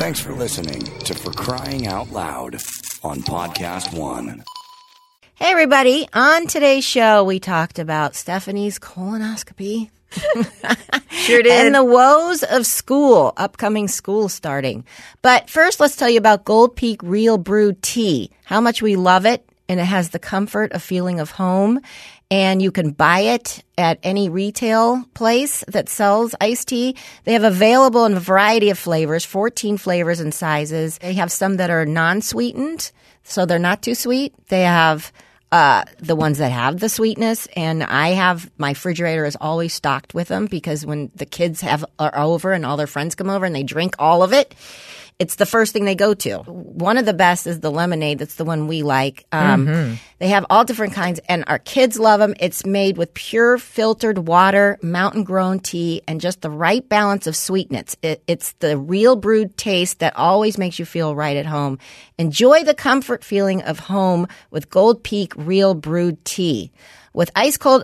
Thanks for listening to For Crying Out Loud on Podcast One. Hey, everybody. On today's show, we talked about Stephanie's colonoscopy. Sure did. And the woes of school, upcoming school starting. But first, let's tell you about Gold Peak Real Brewed Tea, how much we love it, and it has the comfort of feeling of home. And you can buy it at any retail place that sells iced tea. They have available in a variety of flavors, 14 flavors and sizes. They have some that are non-sweetened, so they're not too sweet. They have the ones that have the sweetness, and my refrigerator is always stocked with them because when the kids are over and all their friends come over and they drink all of it, it's the first thing they go to. One of the best is the lemonade. That's the one we like. They have all different kinds, and our kids love them. It's made with pure filtered water, mountain-grown tea, and just the right balance of sweetness. It's the real brewed taste that always makes you feel right at home. Enjoy the comfort feeling of home with Gold Peak Real Brewed Tea. With ice cold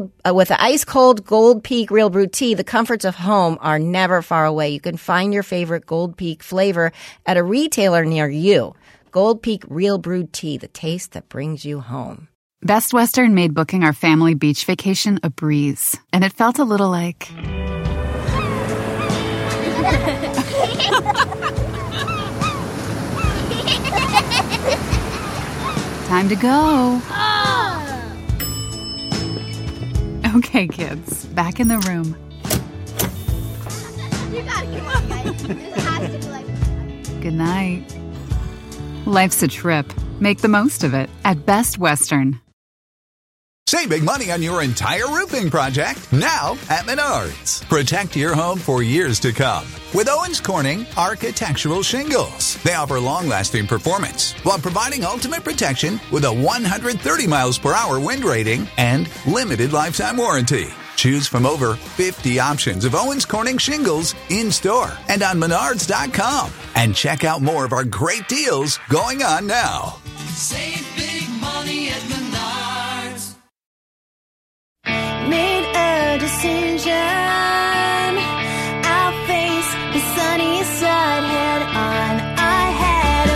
Gold Peak Real Brewed Tea, the comforts of home are never far away. You can find your favorite Gold Peak flavor at a retailer near you. Gold Peak Real Brewed Tea, the taste that brings you home. Best Western made booking our family beach vacation a breeze, and it felt a little like... Time to go. Okay, kids, back in the room. You gotta come on, guys. This has to be like... Good night. Life's a trip. Make the most of it at Best Western. Save big money on your entire roofing project now at Menards. Protect your home for years to come with Owens Corning Architectural Shingles. They offer long-lasting performance while providing ultimate protection with a 130 miles per hour wind rating and limited lifetime warranty. Choose from over 50 options of Owens Corning shingles in-store and on Menards.com. And check out more of our great deals going on now. Save big money at Menards. Made a decision. I'll face the sunny side head on. I had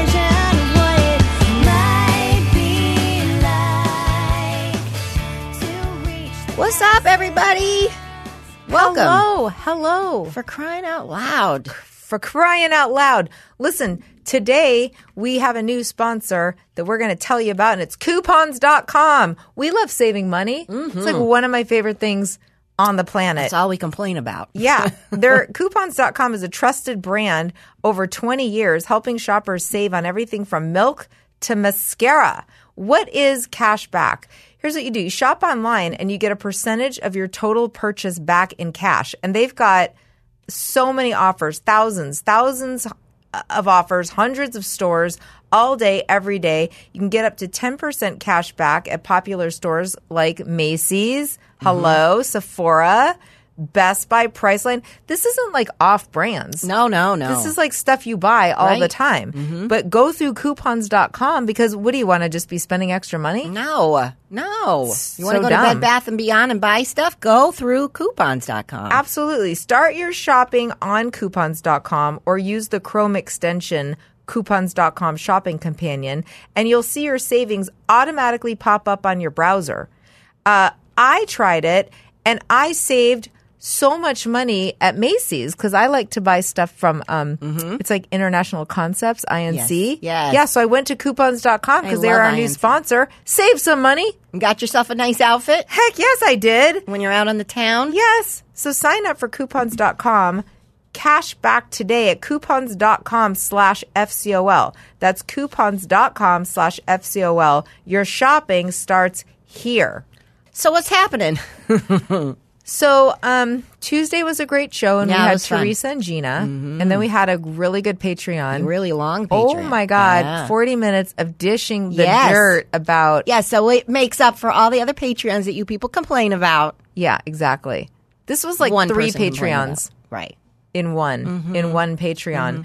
a vision of what it might be like to reach. What's up, everybody? Welcome. Hello. For crying out loud. For crying out loud. Listen, today we have a new sponsor that we're going to tell you about, and it's coupons.com. We love saving money. It's like one of my favorite things on the planet. That's all we complain about. Yeah. Coupons.com is a trusted brand over 20 years, helping shoppers save on everything from milk to mascara. What is cash back? Here's what you do. You shop online and you get a percentage of your total purchase back in cash. And they've got so many offers, thousands of offers, hundreds of stores all day, every day. You can get up to 10% cash back at popular stores like Macy's, Hello, Sephora, Best Buy, Priceline. This isn't like off brands. No. This is like stuff you buy all the time. But go through coupons.com because what do you want to just be spending extra money? No. You want So to go dumb. to Bed Bath & Beyond and buy stuff? Go through coupons.com. Absolutely. Start your shopping on coupons.com or use the Chrome extension coupons.com shopping companion, and you'll see your savings automatically pop up on your browser. I tried it, and I saved so much money at Macy's because I like to buy stuff from, it's like International Concepts, INC. Yes. Yeah, so I went to coupons.com because they're love our new INC. sponsor. Save some money. Got yourself a nice outfit Heck yes, I did. when you're out on the town? Yes. So sign up for coupons.com. Cash back today at coupons.com/FCOL. That's coupons.com/FCOL. Your shopping starts here. So what's happening? So Tuesday was a great show, and Yeah, we it had was fun. Teresa and Gina, and then we had a really good Patreon. A really long Oh Patreon. my God, Yeah. 40 minutes of dishing the Yes. dirt about. Yeah, so it makes up for all the other Patreons that you people complain about. Yeah, exactly. This was like One 3 person complained Patreons. about. Right. in one Patreon.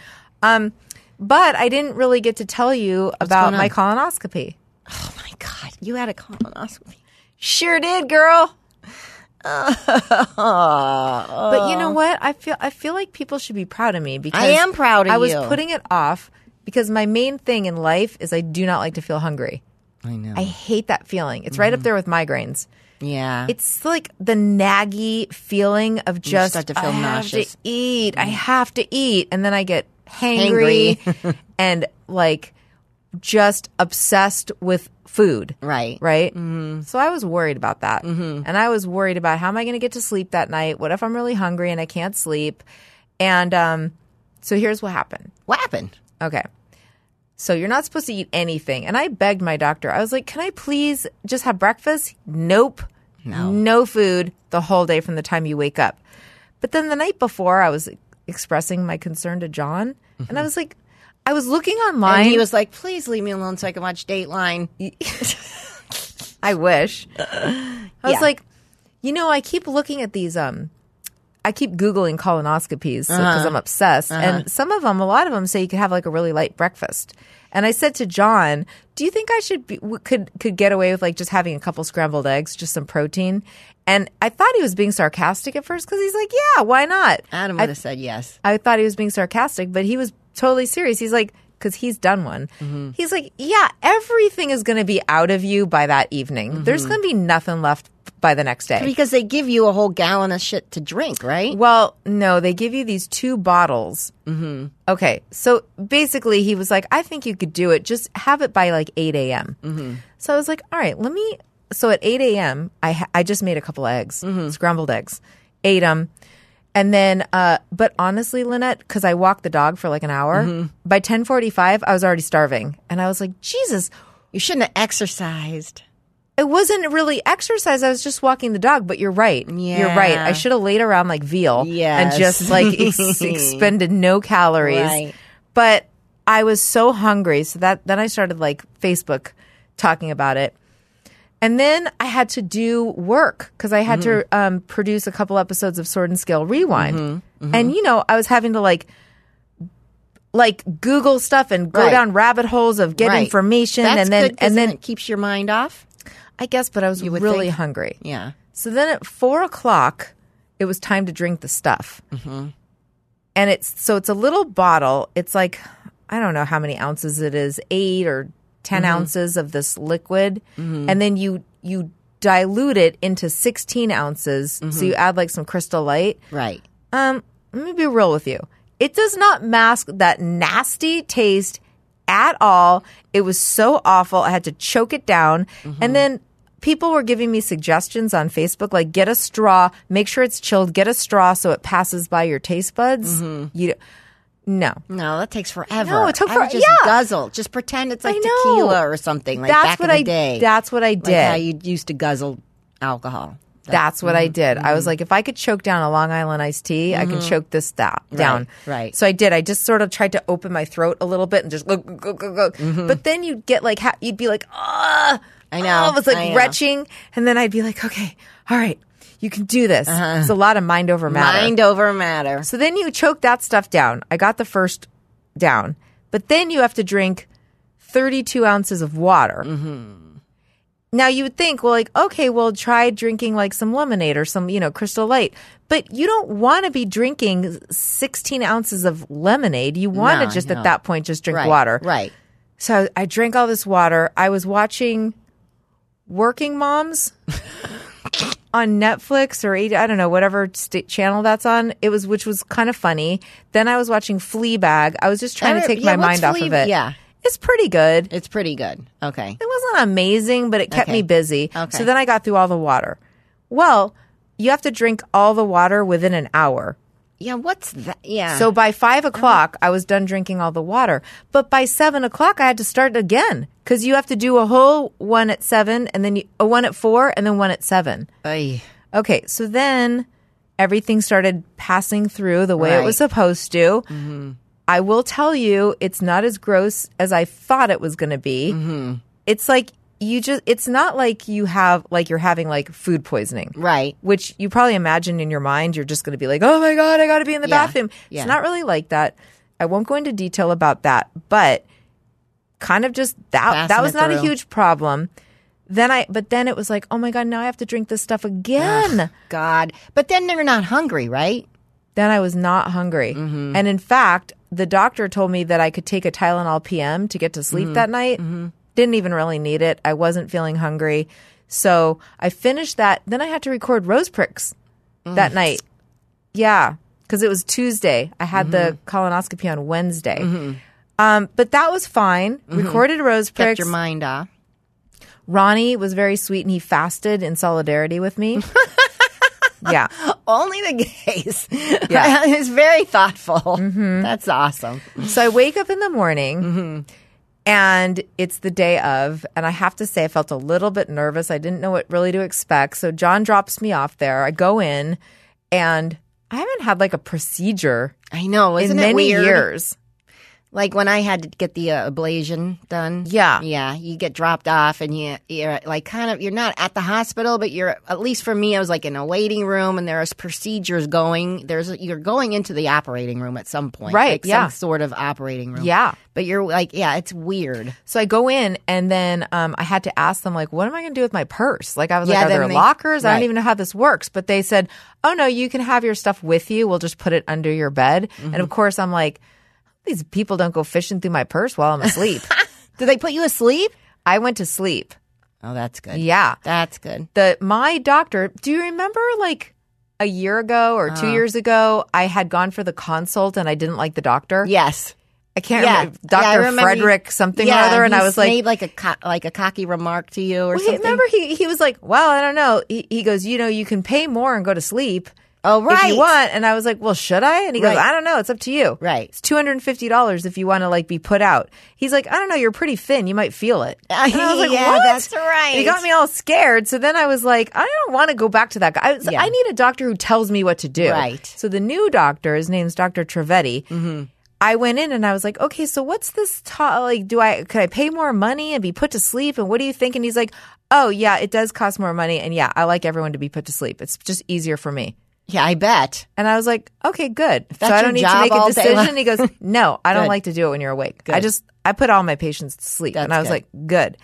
But I didn't really get to tell you about going my on? colonoscopy. Oh my God, you had a colonoscopy. Sure did, girl. But you know what? I feel like people should be proud of me because I am proud of I was you. putting it off because my main thing in life is I do not like to feel hungry. I know. I hate that feeling. It's right up there with migraines. Yeah. It's like the naggy feeling of just start to feel I have nauseous. to eat. I have to eat, and then I get hangry and like just obsessed with food. Right. Right. Mm-hmm. So I was worried about that, and I was worried about how am I going to get to sleep that night? What if I'm really hungry and I can't sleep? And so here's what happened. What happened? Okay. So you're not supposed to eat anything. And I begged my doctor. I was like, can I please just have breakfast? Nope. No food the whole day from the time you wake up. But then the night before, I was expressing my concern to John. And I was like, I was looking online. And he was like, please leave me alone so I can watch Dateline. I wish. I was like, I keep looking at these I keep Googling colonoscopies because I'm obsessed. And some of them, a lot of them say you could have like a really light breakfast. And I said to John, do you think I could get away with like just having a couple scrambled eggs, just some protein? And I thought he was being sarcastic at first because he's like, yeah, why not? Adam would have said yes. I thought he was being sarcastic, but he was totally serious. He's like, because he's done one. He's like, yeah, everything is going to be out of you by that evening. There's going to be nothing left by the next day. Because they give you a whole gallon of shit to drink, right? Well, no, they give you these 2 bottles. Mm-hmm. Okay, so basically he was like, I think you could do it. Just have it by like 8 a.m. Mm-hmm. So I was like, all right, so at 8 a.m., I just made a couple eggs, scrambled eggs, ate them. And then, but honestly, Lynette, because I walked the dog for like an hour, by 10:45, I was already starving. And I was like, Jesus. You shouldn't have exercised. It wasn't really exercise. I was just walking the dog, but you're right. Yeah. You're right. I should have laid around like veal Yes. and just like expended no calories. Right. But I was so hungry. So then I started like Facebook talking about it. And then I had to do work because I had to produce a couple episodes of Sword and Scale Rewind. And, I was having to like Google stuff and go down rabbit holes of get information. That's and then, good 'cause and then it keeps your mind off. I guess, but I was would really think. hungry. Yeah. So then at 4:00, it was time to drink the stuff. And it's a little bottle. It's like, I don't know how many ounces it is, 8 or 10 ounces of this liquid. And then you dilute it into 16 ounces. So you add like some Crystal Light. Right. Let me be real with you. It does not mask that nasty taste at all. It was so awful. I had to choke it down. And then people were giving me suggestions on Facebook, like get a straw, make sure it's chilled, get a straw so it passes by your taste buds. No, that takes forever. No, it took I would forever. just Yeah. guzzle. Just pretend it's like I know. tequila or something like back in the day. That's what I did. Like how you used to guzzle alcohol. That's what I did. I was like, if I could choke down a Long Island iced tea, I can choke this down. Right. So I did. I just sort of tried to open my throat a little bit and just go. But then you'd get like, you'd be like, ah. I know. It was like retching. And then I'd be like, okay, all right, you can do this. It's a lot of mind over matter. Mind over matter. So then you choke that stuff down. I got the first down. But then you have to drink 32 ounces of water. Now you would think, well, like, okay, well, try drinking like some lemonade or some, Crystal Light. But you don't want to be drinking 16 ounces of lemonade. You want to just at that point just drink water. Right. So I drank all this water. I was watching Working Moms on Netflix or I don't know, whatever channel that's on. Which was kind of funny. Then I was watching Fleabag. I was just trying to take my mind off of it. Yeah. It's pretty good. It's pretty good. Okay. It wasn't amazing, but it kept me busy. Okay. So then I got through all the water. Well, you have to drink all the water within an hour. Yeah, what's that? Yeah. So by 5:00, I was done drinking all the water. But by 7:00, I had to start again because you have to do a whole one at 7 and then a one at 4 and then one at 7. Ay. Okay, so then everything started passing through the way it was supposed to. I will tell you, it's not as gross as I thought it was going to be. It's like it's not like you're having like food poisoning. Right. Which you probably imagine in your mind, you're just going to be like, oh my God, I got to be in the bathroom. Yeah. It's not really like that. I won't go into detail about that, but kind of just that was not a huge problem. But then it was like, oh my God, now I have to drink this stuff again. God. But then they're not hungry, right? Then I was not hungry. Mm-hmm. And in fact, the doctor told me that I could take a Tylenol PM to get to sleep Mm-hmm. that night. Didn't even really need it. I wasn't feeling hungry. So I finished that. Then I had to record Rose Pricks that night. Yeah, because it was Tuesday. I had the colonoscopy on Wednesday. But that was fine. Recorded Rose Kept Pricks. your mind off. Ronnie was very sweet and he fasted in solidarity with me. Yeah. Only the gays. Yeah. It's very thoughtful. That's awesome. So I wake up in the morning and it's the day of, and I have to say I felt a little bit nervous. I didn't know what really to expect. So John drops me off there. I go in and I haven't had like a procedure I know. Isn't in it many weird? years. Like when I had to get the ablation done. Yeah. Yeah. You get dropped off and you're like you're not at the hospital, but you're, at least for me, I was like in a waiting room and there's procedures going. You're going into the operating room at some point. Right, Like yeah. some sort of operating room. Yeah. But you're like, yeah, it's weird. So I go in and then I had to ask them, like, what am I going to do with my purse? Like, I was Yeah, like, are then there they- lockers? I right. don't even know how this works. But they said, oh, no, you can have your stuff with you. We'll just put it under your bed. And of course, I'm like, these people don't go fishing through my purse while I'm asleep. Did they put you asleep? I went to sleep. Oh, that's good. Yeah. That's good. My doctor, do you remember like a year ago or 2 years ago, I had gone for the consult and I didn't like the doctor? Yes. I can't Yeah. remember. Yeah, I Dr. remember Frederick something or other. And I was like, made like a cocky remark to you or well, something. remember he was like, well, I don't know. He goes, you can pay more and go to sleep. Oh, right. If you want. And I was like, well, should I? And he goes, Right. I don't know. It's up to you. Right. It's $250 if you want to like be put out. He's like, I don't know. You're pretty thin. You might feel it. And I was like, Yeah, what? that's right. And he got me all scared. So then I was like, I don't want to go back to that guy. Yeah. I need a doctor who tells me what to do. Right. So the new doctor, his name's Dr. Trevetti. I went in and I was like, okay, so what's this? Could I pay more money and be put to sleep? And what do you think? And he's like, oh yeah, it does cost more money. And yeah, I like everyone to be put to sleep. It's just easier for me. Yeah, I bet. And I was like, okay, good. So that's I your don't need to job make a all day decision. long. He goes, no, I don't Good. like to do it when you're awake. Good. I put all my patients to sleep. That's and I was good. like, good.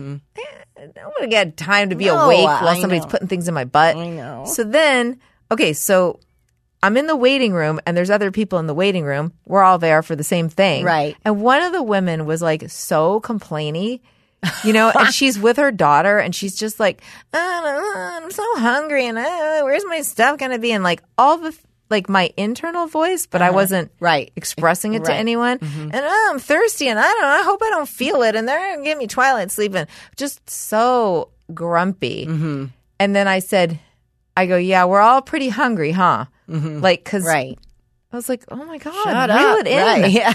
I don't want to get time to be No, awake while I somebody's know. putting things in my butt. I know. So then, okay, so I'm in the waiting room and there's other people in the waiting room. We're all there for the same thing. Right. And one of the women was like so complainy, and she's with her daughter and she's just like, I'm so hungry and where's my stuff going to be? And like all the, like my internal voice, but I wasn't Right. expressing it to Right. anyone. And I'm thirsty and I don't know, I hope I don't feel it. And they're going to give me twilight sleeping. Just so grumpy. And then I go, yeah, we're all pretty hungry, huh? Like, cause Right. I was like, oh my God, Shut reel up. it in. Right. Yeah.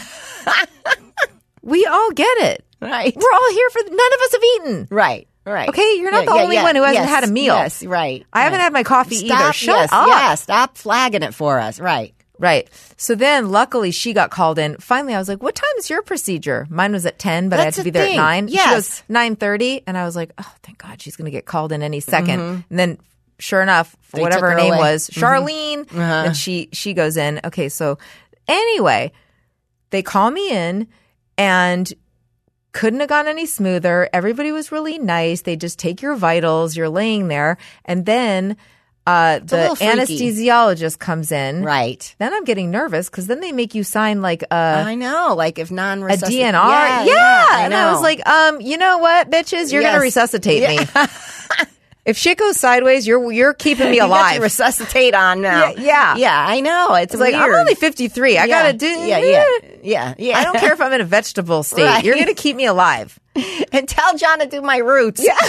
We all get it. Right. We're all here for, none of us have eaten. Right. Right. Okay, you're not the only one who hasn't Yes, had a meal. Yes, right. I haven't right. had my coffee either. Stop, Shut yes, up. Yeah, stop flagging it for us. Right. Right. So then luckily she got called in. Finally, I was like, what time is your procedure? Mine was at 10, but I had That's to be the there thing. at 9. Yes. She goes 9:30. And I was like, oh, thank God she's going to get called in any second. And then sure enough, They whatever took her her name away. was, Charlene, and she goes in. Okay. So anyway, they call me in and couldn't have gone any smoother. Everybody was really nice. They just take your vitals. You're laying there. And then the little freaky. anesthesiologist comes in. Right. Then I'm getting nervous because then they make you sign like I know. Like if a non-resuscitation. DNR. Yeah. I And know. I was like, you know what, bitches? You're going to Yes. resuscitate me. If shit goes sideways, you're keeping me You got alive. to resuscitate on now. Yeah. Yeah, I know. It's It's like, I'm weird. only 53. I got to do. Yeah. I don't care if I'm in a vegetable state. Right. You're going to keep me alive. And tell John to do my roots. Yeah.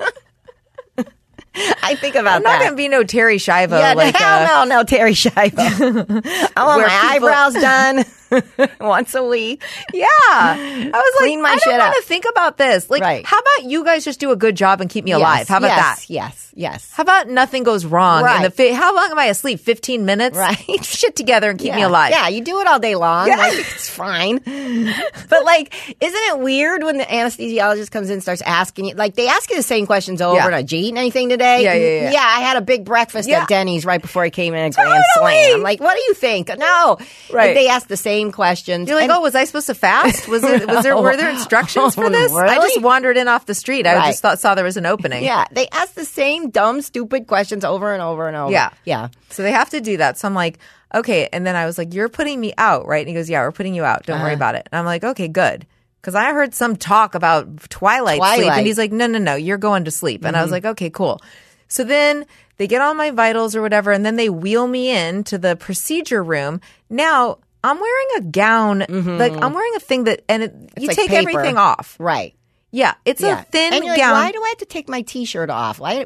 I think about I'm not that. going to be no Terry Schiavo. Yeah, like, hell no, Terry Schiavo. I want Where my people- eyebrows done once a week. Yeah. I was Clean my like, I shit don't want up. to think about this. Like, Right. how about you guys just do a good job and keep me alive? How about that? Yes. Yes. How about nothing goes wrong? Right. How long am I asleep? 15 minutes? Right. Shit together and keep me Yeah. alive. Yeah, you do it all day long. Yeah. Like, it's fine. But like, isn't it weird when the anesthesiologist comes in and starts asking you, like they ask you the same questions over Yeah. and over. Did you eat anything today? Yeah. Yeah, I had a big breakfast Yeah. at Denny's right before I came in a Grand Totally. Slam. Like, what do you think? No. Right. Like, they ask the same questions. You're like, And- oh, was I supposed to fast? Were there instructions for this? I Really? just wandered in off the street. I Right. just saw there was an opening. Yeah, they ask the same dumb, stupid questions over and over and over. Yeah. Yeah. So they have to do that. So I'm like, okay. And then I was like, you're putting me out, right? And he goes, yeah, we're putting you out. Don't worry about it. And I'm like, okay, good. Because I heard some talk about twilight sleep. And he's like, no, you're going to sleep. And I was like, okay, cool. So then they get all my vitals or whatever, and then they wheel me into the procedure room. Now I'm wearing a gown, like I'm wearing a thing that, and you like take paper. everything off. Right. Yeah, it's a thin and you're gown. Like, why do I have to take my T-shirt off? Why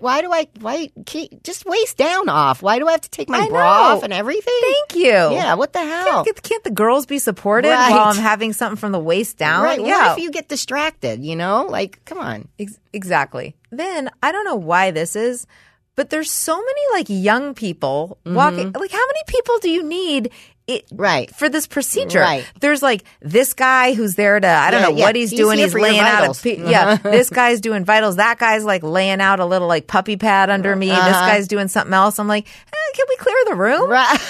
just waist down off? Why do I have to take my I bra know. off and everything? Thank you. Yeah, what the hell? Can't the girls be supported Right. while I'm having something from the waist down? Right. Yeah. What if you get distracted, you know? Like, come on. Exactly. Then I don't know why this is, but there's so many like young people walking. Like, how many people do you need? Right. For this procedure. Right. There's like this guy who's there to, I don't know what he's doing. here He's for your laying out vitals. yeah. This guy's doing vitals. That guy's like laying out a little like puppy pad under me. This guy's doing something else. I'm like, can we clear the room? Right.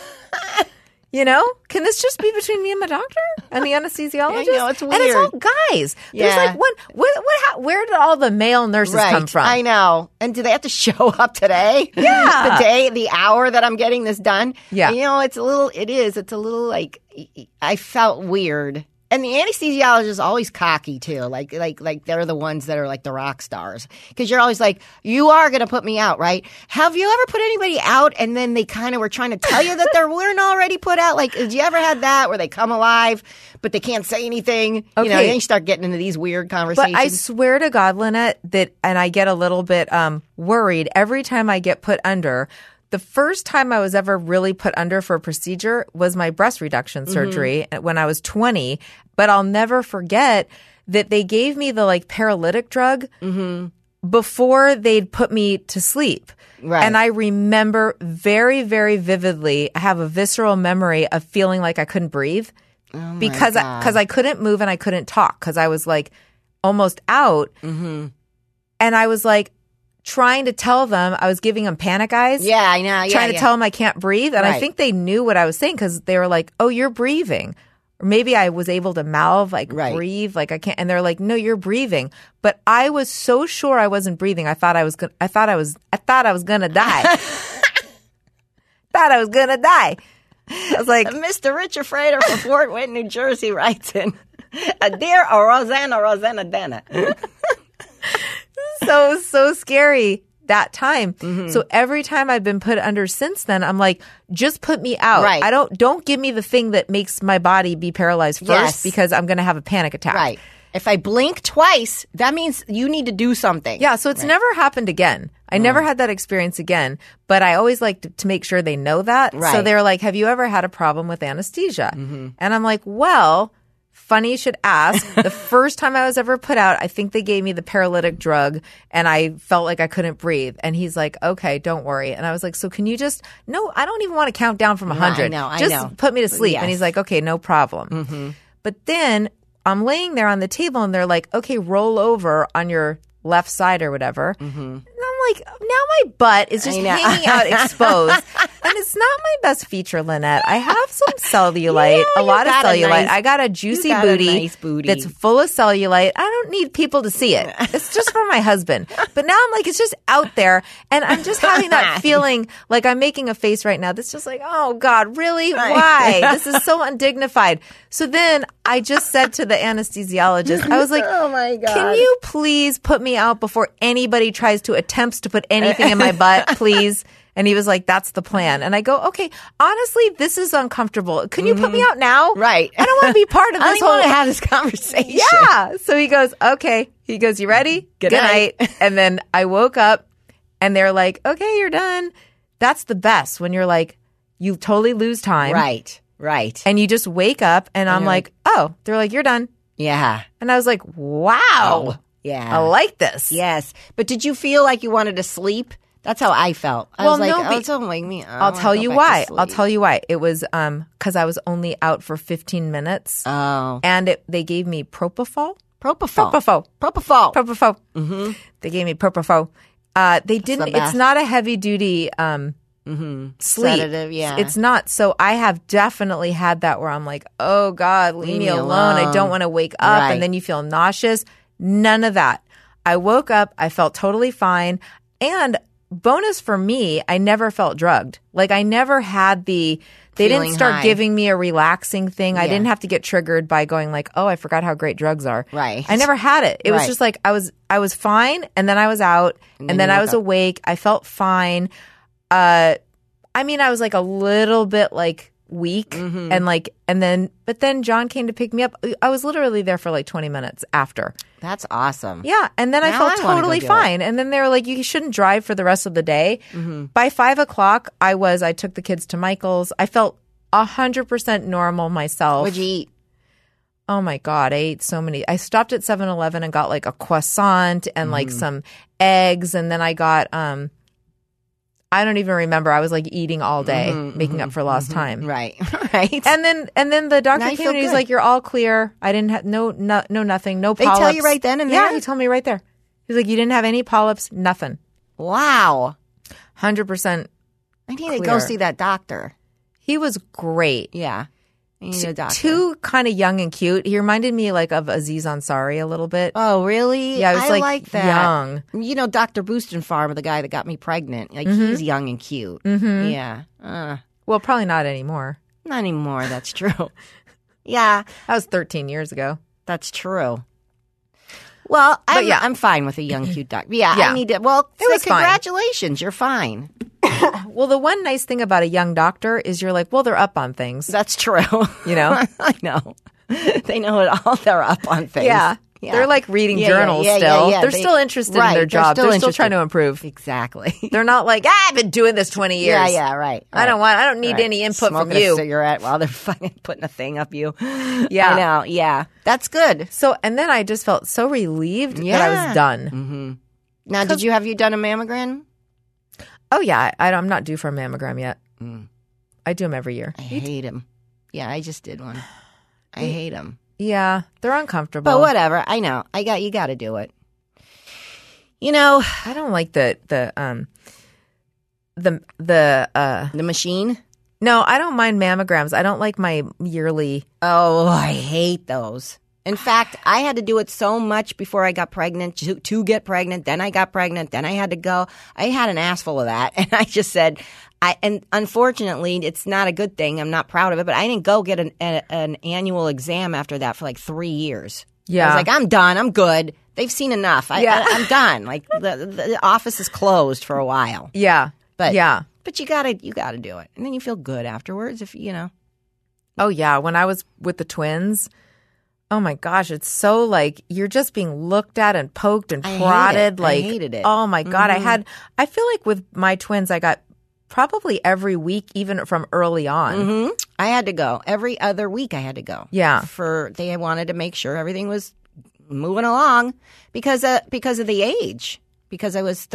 You know, can this just be between me and my doctor and the anesthesiologist? I know, it's And it's all weird. guys. Yeah. There's like where did all the male nurses come from? I know. And do they have to show up today? Yeah. the hour that I'm getting this done? Yeah. You know, it's a little like, I felt weird. And the anesthesiologist is always cocky too. Like they're the ones that are like the rock stars. Because you're always like, you are going to put me out, right? Have you ever put anybody out and then they kind of were trying to tell you that they weren't already put out? Like, did you ever had that where they come alive, but they can't say anything? You know, Okay. then you start getting into these weird conversations. But I swear to God, Lynette, and I get a little bit worried every time I get put under. The first time I was ever really put under for a procedure was my breast reduction surgery when I was 20. But I'll never forget that they gave me the like paralytic drug before they'd put me to sleep. Right. And I remember very, very vividly, I have a visceral memory of feeling like I couldn't breathe because I couldn't move and I couldn't talk because I was like almost out. And I was like, trying to tell them, I was giving them panic eyes. Yeah, I know. Yeah, trying to tell them I can't breathe. And I Right. think they knew what I was saying because they were like, oh, you're breathing. Or maybe I was able to mouth, like Right. breathe, like I can't. And they're like, no, you're breathing. But I was so sure I wasn't breathing. I thought I was gonna die. Thought I was gonna die. I was like, Mr. Richard Frater from Fort Wayne, New Jersey writes in, Dear Rosanna Dana. so scary that time. So every time I've been put under since then, I'm like, just put me out. Right. Don't give me the thing that makes my body be paralyzed first Yes. because I'm going to have a panic attack. Right. If I blink twice, that means you need to do something. Yeah. So it's never happened again. I never had that experience again, but I always like to make sure they know that. So Right. they're like, have you ever had a problem with anesthesia? And I'm like, well, funny you should ask. The first time I was ever put out, I think they gave me the paralytic drug and I felt like I couldn't breathe. And he's like, okay, don't worry. And I was like, so can you just, no, I don't even want to count down from 100. I just know. put me to sleep. Yes. And he's like, okay, no problem. But then I'm laying there on the table and they're like, okay, roll over on your left side or whatever. And I'm like, now my butt is just I know. hanging out exposed. And it's not my best feature, Lynette. I have some cellulite, Yeah, a lot of you got a cellulite. nice- I got a juicy you got a booty, nice booty. that's full of cellulite. I don't need people to see it. It's just for my husband. But now I'm like, it's just out there. And I'm just having that feeling like I'm making a face right now that's just like, oh God, really? Why? This is so undignified. So then I just said to the anesthesiologist, I was like, Oh my God. can you please put me out before anybody tries to attempts to put anything in my butt, please? And he was like, that's the plan. And I go, okay, honestly, this is uncomfortable. Can you put me out now? Right. I don't want to be part of I this don't whole want to have this conversation. Yeah. So he goes, okay. He goes, you ready? Good night. night. And then I woke up and they're like, okay, you're done. That's the best when you're like, you totally lose time. Right. And you just wake up and I'm you're like, oh, they're like, you're done. Yeah. And I was like, wow. Yeah. I like this. Yes. But did you feel like you wanted to sleep? That's how I felt. I was like, oh, don't wake me up. I'll tell you why. I'll tell you why. It was because I was only out for 15 minutes. Oh. And they gave me propofol. Propofol. Mm-hmm. They gave me propofol. They didn't. the best. It's not a heavy duty sleep. Sedative, yeah. It's not. So I have definitely had that where I'm like, oh God, leave me alone. I don't want to wake up. Right. And then you feel nauseous. None of that. I woke up. I felt totally fine. And bonus for me, I never felt drugged. Like I never had they Feeling didn't start high. giving me a relaxing thing. I Yeah. didn't have to get triggered by going like, oh, I forgot how great drugs are. Right. I never had it. It was Right. just like I was fine, and then I was out, and then you I woke was up. awake. I felt fine. I mean, I was like a little bit like weak, but then John came to pick me up. I was literally there for like 20 minutes after. That's awesome. Yeah, and then I Now felt I wanna go totally do fine. And then they were like, "You shouldn't drive for the rest of the day." By 5:00, I took the kids to Michael's. I felt 100% normal myself. What'd you eat? Oh my God, I ate so many. I stopped at 7-Eleven and got like a croissant and like some eggs, and then I got I don't even remember. I was like eating all day, making up for lost time. Right. Right. And then the doctor Now you came feel and he's good. like, "You're all clear. I didn't have no nothing, no They polyps." tell you right then and Yeah, there? he told me right there. He's like, "You didn't have any polyps, nothing, Wow. 100%." I need to go Clear. see that doctor. He was great. Yeah. I need a doctor. Too kind of young and cute. He reminded me like of Aziz Ansari a little bit. Oh, really? Yeah, I was like that. young. You know, Dr. Boostenfarm, the guy that got me pregnant. Like, he's young and cute. Mm-hmm. Yeah. Well, probably not anymore. Not anymore. That's true. Yeah, That was 13 years ago. that's true. Well, I'm, yeah. I'm fine with a young, cute doctor. Yeah, Yeah. I need to. Well, It was fine. congratulations. You're fine. Well, the one nice thing about a young doctor is you're like, well, they're up on things. That's true. You know? I know. They know it all. They're up on things. Yeah. They're like reading journals still. They're still interested in their job. They're still trying to improve. Exactly. They're not like, I've been doing this 20 years. Yeah, right. I don't need any input Smoking from you. a cigarette while they're fucking putting a thing up you. Yeah. I know. Yeah, that's good. So, and then I just felt so relieved that I Yeah. was done. Now, have you done a mammogram? Oh, yeah. I'm not due for a mammogram yet. I do them every year. I hate him. Yeah, I just did one. I hate him. Yeah. They're uncomfortable. But whatever. I know. You got to do it. You know, I don't like the machine. no, I don't mind mammograms. I don't like my yearly. Oh, I hate those. In fact, I had to do it so much before I got pregnant to get pregnant. Then I got pregnant. Then I had to go. I had an ass full of that. And I just said, and unfortunately, it's not a good thing. I'm not proud of it, but I didn't go get an annual exam after that for like 3 years. Yeah. I was like, I'm done. I'm good. They've seen enough. I'm done. Like the office is closed for a while. Yeah. But yeah. But you gotta do it. And then you feel good afterwards if you know. Oh, yeah. When I was with the twins, oh my gosh, it's so like you're just being looked at and poked and I hate prodded. it. I Like, hated it. Oh my God. I feel like with my twins, I got probably every week, even from early on. I had to go every other week. I had to go. Yeah. They wanted to make sure everything was moving along because of the age. Because I was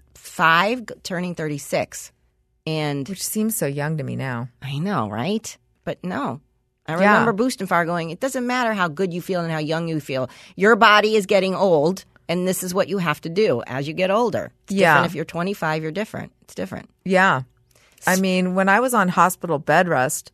35, turning 36, and Which seems so young to me now. I know, right? But no. I Yeah. remember Boostenfar going, it doesn't matter how good you feel and how young you feel. Your body is getting old, and this is what you have to do as you get older. It's Yeah. different if you're 25, you're different. It's different. Yeah. I mean, when I was on hospital bed rest,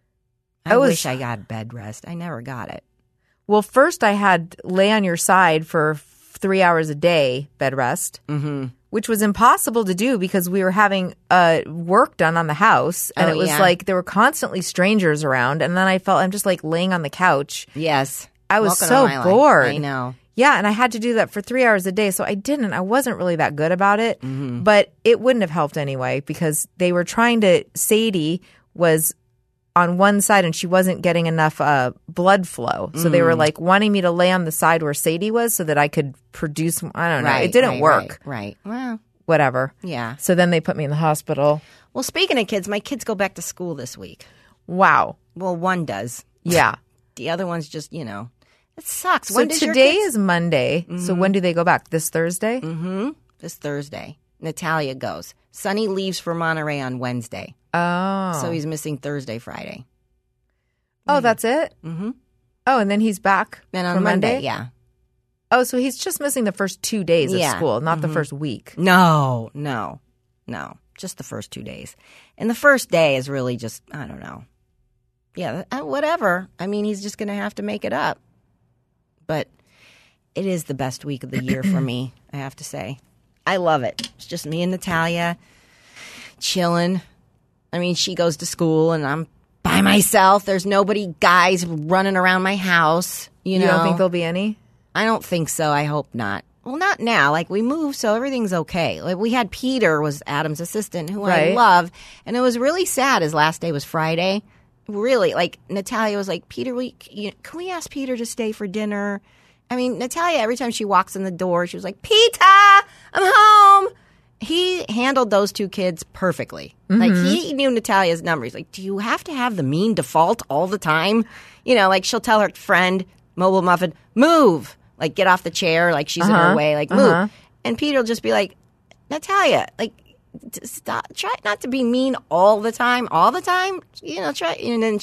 I was- wish I got bed rest. I never got it. well, first I had lay on your side for 3 hours a day bed rest, which was impossible to do because we were having work done on the house. And Oh, it was yeah. like there were constantly strangers around. And then I felt I'm just like laying on the couch. Yes. I was Welcome so to my life. bored. I know. Yeah, and I had to do that for 3 hours a day. So I wasn't really that good about it. But it wouldn't have helped anyway because they were trying to, Sadie was on one side and she wasn't getting enough blood flow. So they were like wanting me to lay on the side where Sadie was so that I could produce, I don't know. Right, It didn't work. Right. Well, Whatever. yeah. So then they put me in the hospital. Well, speaking of kids, my kids go back to school this week. Wow. Well, one does. Yeah. The other one's just, It sucks. So When does your today kids- is Monday. So when do they go back? This Thursday? this Thursday. Natalia goes. Sonny leaves for Monterey on Wednesday. Oh. So he's missing Thursday, Friday. Oh, that's it? Mm-hmm. Oh, and then he's back Then for on Monday, Monday? yeah. Oh, so he's just missing the first 2 days of Yeah. school, not the first week. No. Just the first 2 days. And the first day is really just, I don't know. Yeah, whatever. I mean, he's just going to have to make it up. But it is the best week of the year for me, I have to say. I love it. It's just me and Natalia chilling. I mean, she goes to school and I'm by myself. There's nobody, guys running around my house. You know? You don't think there'll be any? I don't think so. I hope not. Well, not now. Like, we moved, so everything's okay. Like, we had Peter, was Adam's assistant, who I Right. love. And it was really sad. His last day was Friday. Really, like, Natalia was like, Peter, can we ask Peter to stay for dinner? I mean, Natalia, every time she walks in the door, she was like, Peter, I'm home. He handled those two kids perfectly. Like, he knew Natalia's number. He's like, do you have to have the mean default all the time? You know, like, she'll tell her friend, Mobile Muffin, move. Like, get off the chair, like she's in her way, like, move. And Peter will just be like, Natalia, like, stop, try not to be mean all the time, you know, try. And then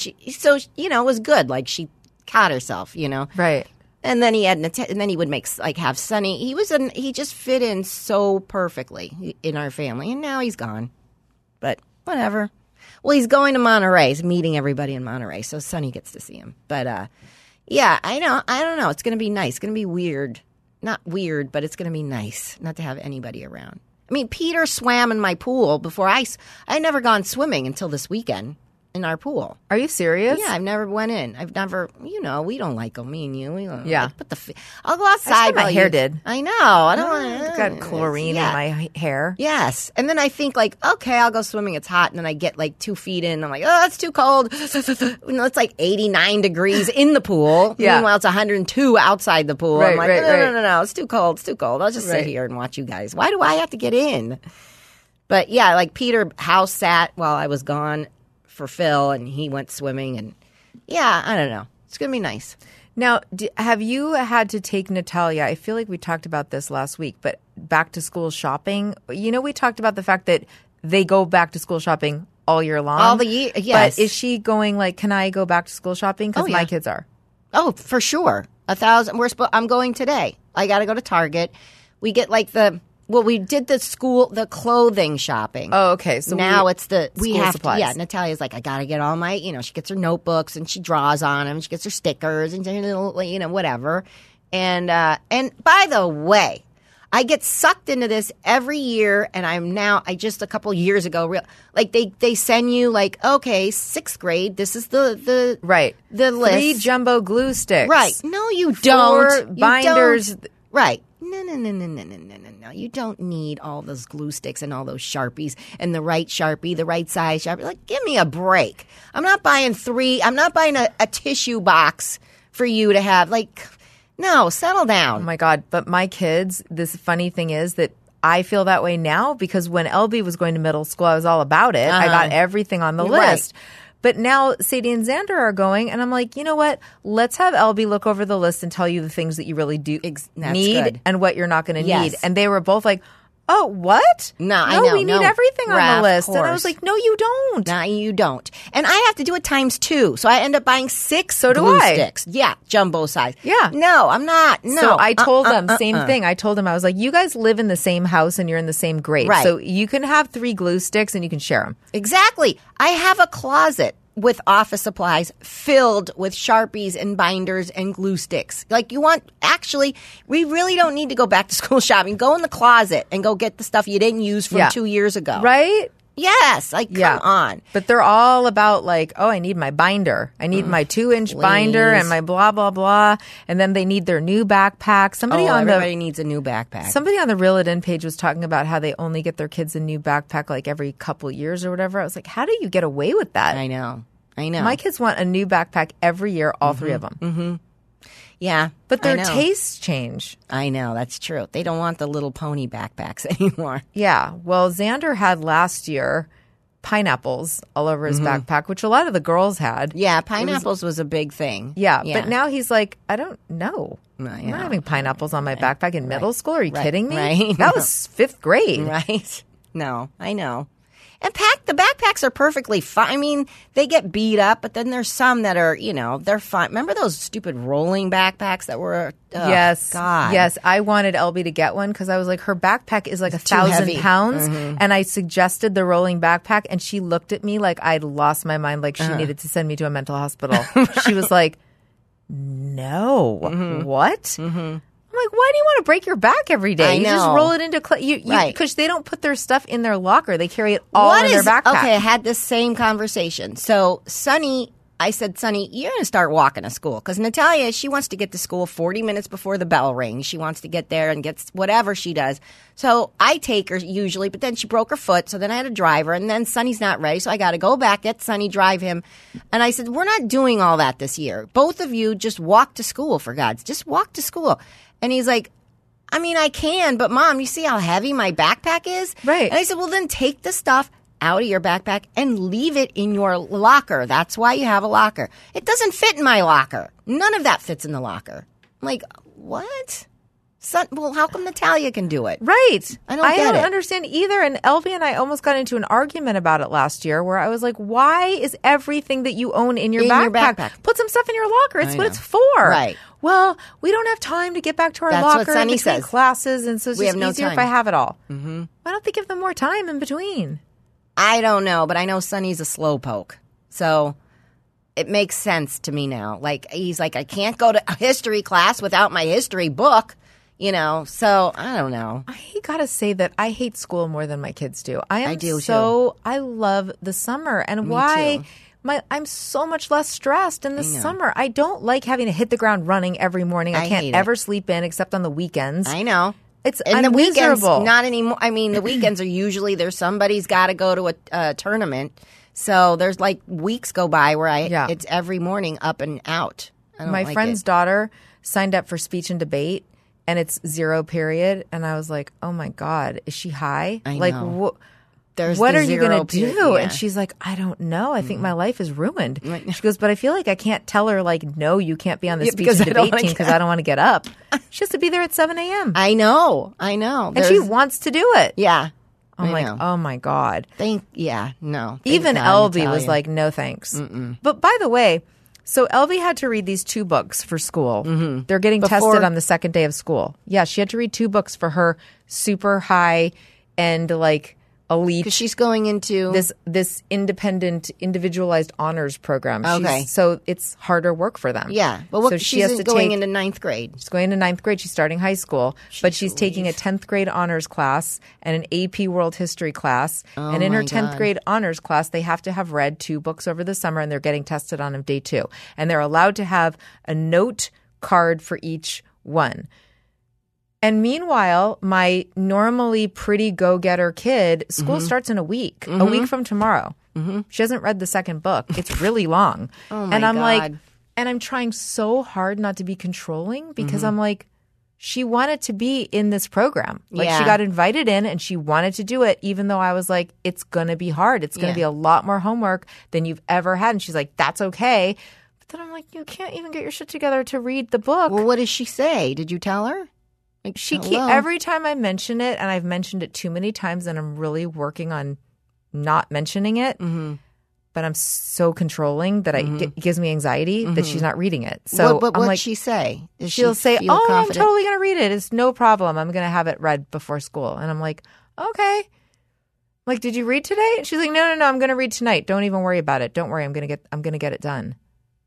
it was good. Like, she caught herself, you know. Right. And then and then he would have Sonny. He just fit in so perfectly in our family. And now he's gone. But whatever. Well, he's going to Monterey. He's meeting everybody in Monterey, so Sonny gets to see him. But yeah, I don't know. It's going to be nice. It's going to be weird. Not weird, but it's going to be nice not to have anybody around. I mean, Peter swam in my pool before I never gone swimming until this weekend in our pool. Are you serious? Yeah, I've never went in. I've never, we don't like them, me and you. We don't, Yeah. like, put I'll go outside. my while hair you- did. I know. I don't want I've got chlorine in my hair. Yes. And then I think, like, okay, I'll go swimming. It's hot. And then I get, like, 2 feet in. I'm like, oh, it's too cold. It's like 89 degrees in the pool. Yeah. Meanwhile, it's 102 outside the pool. Right, I'm like, right, no. It's too cold. It's too cold. I'll just Right. sit here and watch you guys. Why do I have to get in? But, yeah, like, Peter house sat while I was gone for Phil, and he went swimming. And, yeah, I don't know. It's going to be nice. Now, have you had to take Natalia? I feel like we talked about this last week, but back to school shopping. You know, we talked about the fact that they go back to school shopping all year long. All the year, yes. But is she going like, can I go back to school shopping? Because Oh, yeah. my kids are. Oh, for sure. 1,000. I'm going today. I got to go to Target. We get like we did the clothing shopping. Oh, okay. So now it's we school have supplies. to. Yeah, Natalia's like, I got to get all my. She gets her notebooks and she draws on them. She gets her stickers and whatever. And by the way, I get sucked into this every year, and I just a couple years ago, like they send you like, okay, 6th grade, this is the right. the list. 3 jumbo glue sticks. Right. No, you 4 don't. You binders. don't. Right. No. You don't need all those glue sticks and all those Sharpies and the right Sharpie, the right size Sharpie. Like, give me a break. I'm not buying 3. I'm not buying a tissue box for you to have. Like, no, settle down. Oh my God. But my kids, this funny thing is that I feel that way now because when LB was going to middle school, I was all about it. I got everything on the Right. list. But now Sadie and Xander are going, and I'm like, you know what? Let's have LB look over the list and tell you the things that you really do That's need good. and what you're not going to Yes. need. And they were both like, oh, what? No, I know. we need No. everything on Right, the of list. And I course. was like, no, you don't. No, you don't. And I have to do it times 2. So I end up buying 6 So do glue I. sticks. Yeah, jumbo size. Yeah. No, I'm not. No. So I told them, same thing. I told them, I was like, you guys live in the same house and you're in the same grade. Right. So you can have 3 glue sticks and you can share them. Exactly. I have a closet with office supplies filled with Sharpies and binders and glue sticks. Like, we really don't need to go back to school shopping. Go in the closet and go get the stuff you didn't use from 2 years ago. Right? Yes. Like, come on. But they're all about like, oh, I need my binder. I need my 2-inch binder and my blah, blah, blah. And then they need their new backpack. Everybody needs a new backpack. Somebody on the Reel It In page was talking about how they only get their kids a new backpack like every couple years or whatever. I was like, how do you get away with that? I know. My kids want a new backpack every year, all 3 of them. Yeah. But I their know. tastes change. I know. That's true. They don't want the little pony backpacks anymore. Yeah. Well, Xander had last year pineapples all over his backpack, which a lot of the girls had. Yeah, pineapples was a big thing. Yeah, but now he's like, I don't know. I'm not having pineapples on my backpack in middle school. Are you kidding me? Right. That was 5th grade. Right? No, I know. And the backpacks are perfectly fine. I mean, they get beat up, but then there's some that are, they're fine. Remember those stupid rolling backpacks that were, yes. God. Yes. I wanted Elby to get one because I was like, her backpack is like 1,000 heavy. pounds. And I suggested the rolling backpack and she looked at me like I'd lost my mind, like she needed to send me to a mental hospital. She was like, no. What? I'm like, why do you want to break your back every day? I You just know. roll it into Right. because they don't put their stuff in their locker. They carry it all in their backpack. Okay, I had this same conversation. So I said, Sonny, you're going to start walking to school. Because Natalia, she wants to get to school 40 minutes before the bell rings. She wants to get there and get whatever she does. So I take her usually, but then she broke her foot. So then I had to drive her. And then Sonny's not ready. So I got to go back, get Sonny, drive him. And I said, we're not doing all that this year. Both of you just walk to school, for God's sake. Just walk to school. And he's like, I mean, I can, but Mom, you see how heavy my backpack is? Right. And I said, well, then take the stuff out of your backpack and leave it in your locker. That's why you have a locker. It doesn't fit in my locker. None of that fits in the locker. I'm like, what? Well, how come Natalia can do it? Right. I don't understand either. And Elby and I almost got into an argument about it last year where I was like, why is everything that you own in your backpack? Put some stuff in your locker. It's what it's for. Right. Well, we don't have time to get back to our That's what locker Sonny in between says. classes. And so it's We just have no easier if time. I have it all. Mm-hmm. Why don't they give them more time in between? I don't know, but I know Sonny's a slowpoke. So it makes sense to me now. Like, he's like, I can't go to a history class without my history book. So I don't know. I gotta say that I hate school more than my kids do. I do, I love the summer, and why too. I'm so much less stressed in the summer. I don't like having to hit the ground running every morning. I hate can't it. ever sleep in except on the weekends. I know. I'm the weekends, miserable. not anymore. I mean, the weekends are usually somebody's got to go to a tournament. So there's like weeks go by where it's every morning up and out. I don't My like friend's it. daughter signed up for speech and debate, and it's 0 period. And I was like, oh my God, is she high? I like, know. There's what the are you going to 0 do? period, yeah. And she's like, I don't know. I think my life is ruined. She goes, but I feel like I can't tell her, like, no, you can't be on the speech because and I don't debate wanna team because I don't want to get up. She has to be there at 7 a.m. I know. And she wants to do it. Yeah. I'm I like, know. oh my God. No. Thank Even God, Elby was Natalia. like, no thanks. But by the way, so Elby had to read these 2 books for school. Mm-hmm. They're getting tested on the second day of school. Yeah, she had to read 2 books for her super high and like elite. Because she's going into this independent, individualized honors program. Okay. So it's harder work for them. Yeah. But so she's going into 9th grade. She's going into 9th grade. She's starting high school, but she's taking a 10th grade honors class and an AP World History class. And in her 10th grade honors class, they have to have read 2 books over the summer, and they're getting tested on them day 2. And they're allowed to have a note card for each one. And meanwhile, my normally pretty go-getter kid, school starts in a week from tomorrow. Mm-hmm. She hasn't read the second book. It's really long. Oh my and I'm God. like, and I'm trying so hard not to be controlling because I'm like, she wanted to be in this program. Like she got invited in and she wanted to do it, even though I was like, it's going to be hard. It's going to be a lot more homework than you've ever had. And she's like, that's okay. But then I'm like, you can't even get your shit together to read the book. Well, what does she say? Did you tell her? Like, Every time I mention it, and I've mentioned it too many times, and I'm really working on not mentioning it, but I'm so controlling that it gives me anxiety that she's not reading it. So but I'm what'd like, she say? Does she'll she say, feel "Oh, confident? I'm totally going to read it. It's no problem. I'm going to have it read before school." And I'm like, "Okay." Like, did you read today? And she's like, "No. I'm going to read tonight. Don't even worry about it. Don't worry. I'm going to get it done."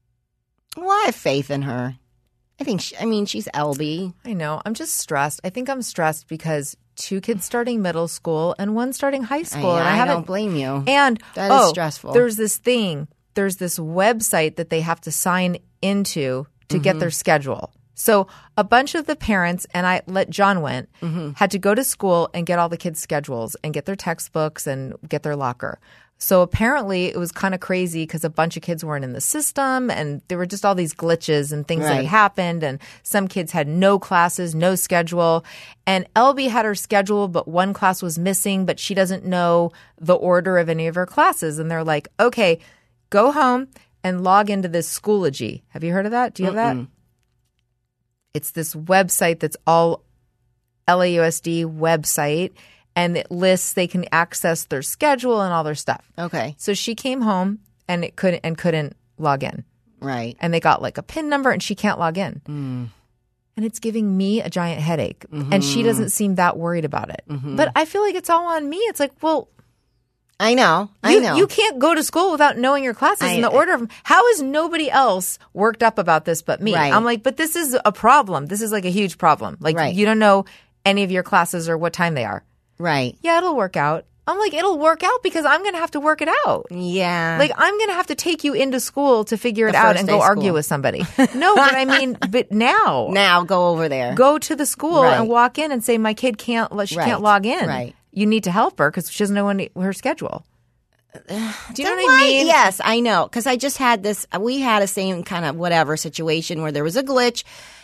Well, I have faith in her. I think, she's Elby. I know. I'm just stressed. I think I'm stressed because 2 kids starting middle school and 1 starting high school. and I don't blame you. And that is stressful. There's this thing. There's this website that they have to sign into to get their schedule. So a bunch of the parents, and John went, had to go to school and get all the kids' schedules and get their textbooks and get their locker. So apparently it was kind of crazy because a bunch of kids weren't in the system and there were just all these glitches and things that had Right. happened. And some kids had no classes, no schedule. And LB had her schedule, but one class was missing, but she doesn't know the order of any of her classes. And they're like, okay, go home and log into this Schoology. Have you heard of that? Do you have that? It's this website that's all LAUSD website. And it lists they can access their schedule and all their stuff. Okay. So she came home and it couldn't log in. Right. And they got like a PIN number and she can't log in. And it's giving me a giant headache. And she doesn't seem that worried about it. But I feel like it's all on me. It's like, well, I know. you can't go to school without knowing your classes in the order of them. How is nobody else worked up about this but me? Right. I'm like, but this is a problem. This is like a huge problem. Like Right. you don't know any of your classes or what time they are. Right. Yeah, it'll work out. I'm like, it'll work out because I'm going to have to work it out. Yeah. Like, I'm going to have to take you into school to figure it The out first and day go of argue school. with somebody. No, but I mean, but now now go over there. go to the school Right. and walk in and say, my kid can't log in. Right. You need to help her because she doesn't know her schedule. Do you know Then what I mean? Yes, I know. Because I just had this. We had a same kind of whatever situation where there was a glitch.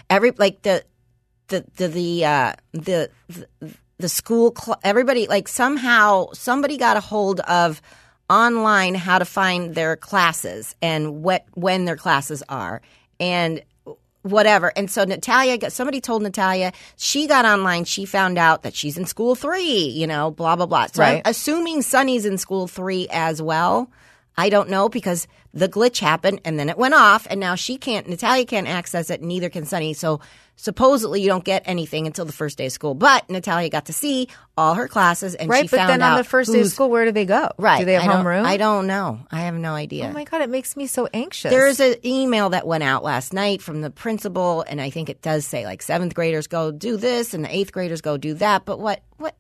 The school, everybody, like somehow somebody got a hold of online how to find their classes and when their classes are and whatever. And so somebody told Natalia, she got online, she found out that she's in school 3, blah, blah, blah. So Right. I'm assuming Sunny's in school 3 as well. I don't know because the glitch happened and then it went off and now Natalia can't access it, neither can Sunny. So supposedly you don't get anything until the first day of school. But Natalia got to see all her classes and Right, she but found then on out the first day of who's- school, where do they go? Right. Do they have homeroom? I don't know. I have no idea. Oh my God, it makes me so anxious. There's an email that went out last night from the principal, and I think it does say like 7th graders go do this and the 8th graders go do that. But what,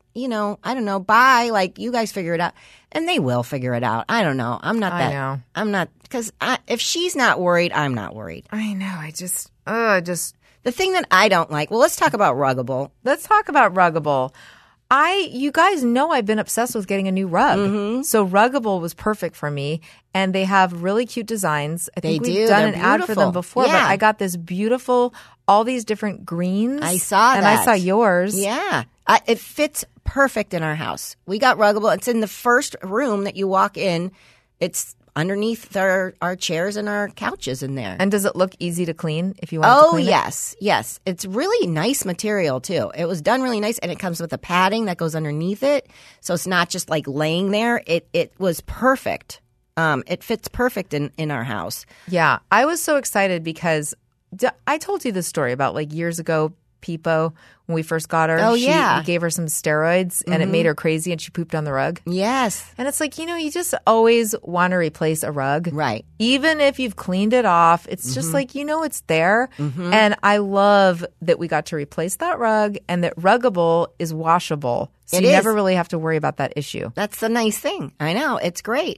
I don't know. Bye. Like, you guys figure it out. And they will figure it out. I don't know. I'm not I that. know. I'm not, because if she's not worried, I'm not worried. I know. I just. The thing that I don't like, well, let's talk about Ruggable. Let's talk about Ruggable. You guys know I've been obsessed with getting a new rug. Mm-hmm. So Ruggable was perfect for me. And they have really cute designs. I think They we've do. done They're an ad for them beautiful. before, but Yeah. I got this beautiful, all these different greens. I saw and that. I saw yours. Yeah. It fits perfect in our house. We got Ruggable. It's in the first room that you walk in. It's underneath our chairs and our couches in there. And does it look easy to clean if you want to clean it? Yes. It's really nice material too. It was done really nice, and it comes with a padding that goes underneath it, so it's not just like laying there. It was perfect. It fits perfect in our house. Yeah. I was so excited because I told you this story about like years ago, Peepo, when we first got her. Oh, yeah. We gave her some steroids and it made her crazy and she pooped on the rug. Yes, And it's like, you just always want to replace a rug. right. Even if you've cleaned it off, it's just like, it's there. And I love that we got to replace that rug and that Ruggable is washable. So It you is. never really have to worry about that issue. That's the nice thing. I know. It's great.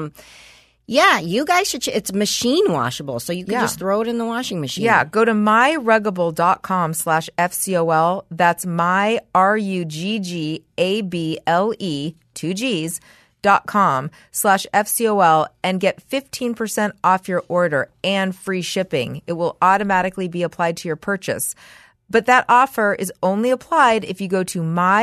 Yeah, you guys should. It's machine washable, so you can Yeah. just throw it in the washing machine. Yeah, go to myruggable.com/FCOL. That's my RUGGABLE 2 G's .com/FCOL and get 15% off your order and free shipping. It will automatically be applied to your purchase. But that offer is only applied if you go to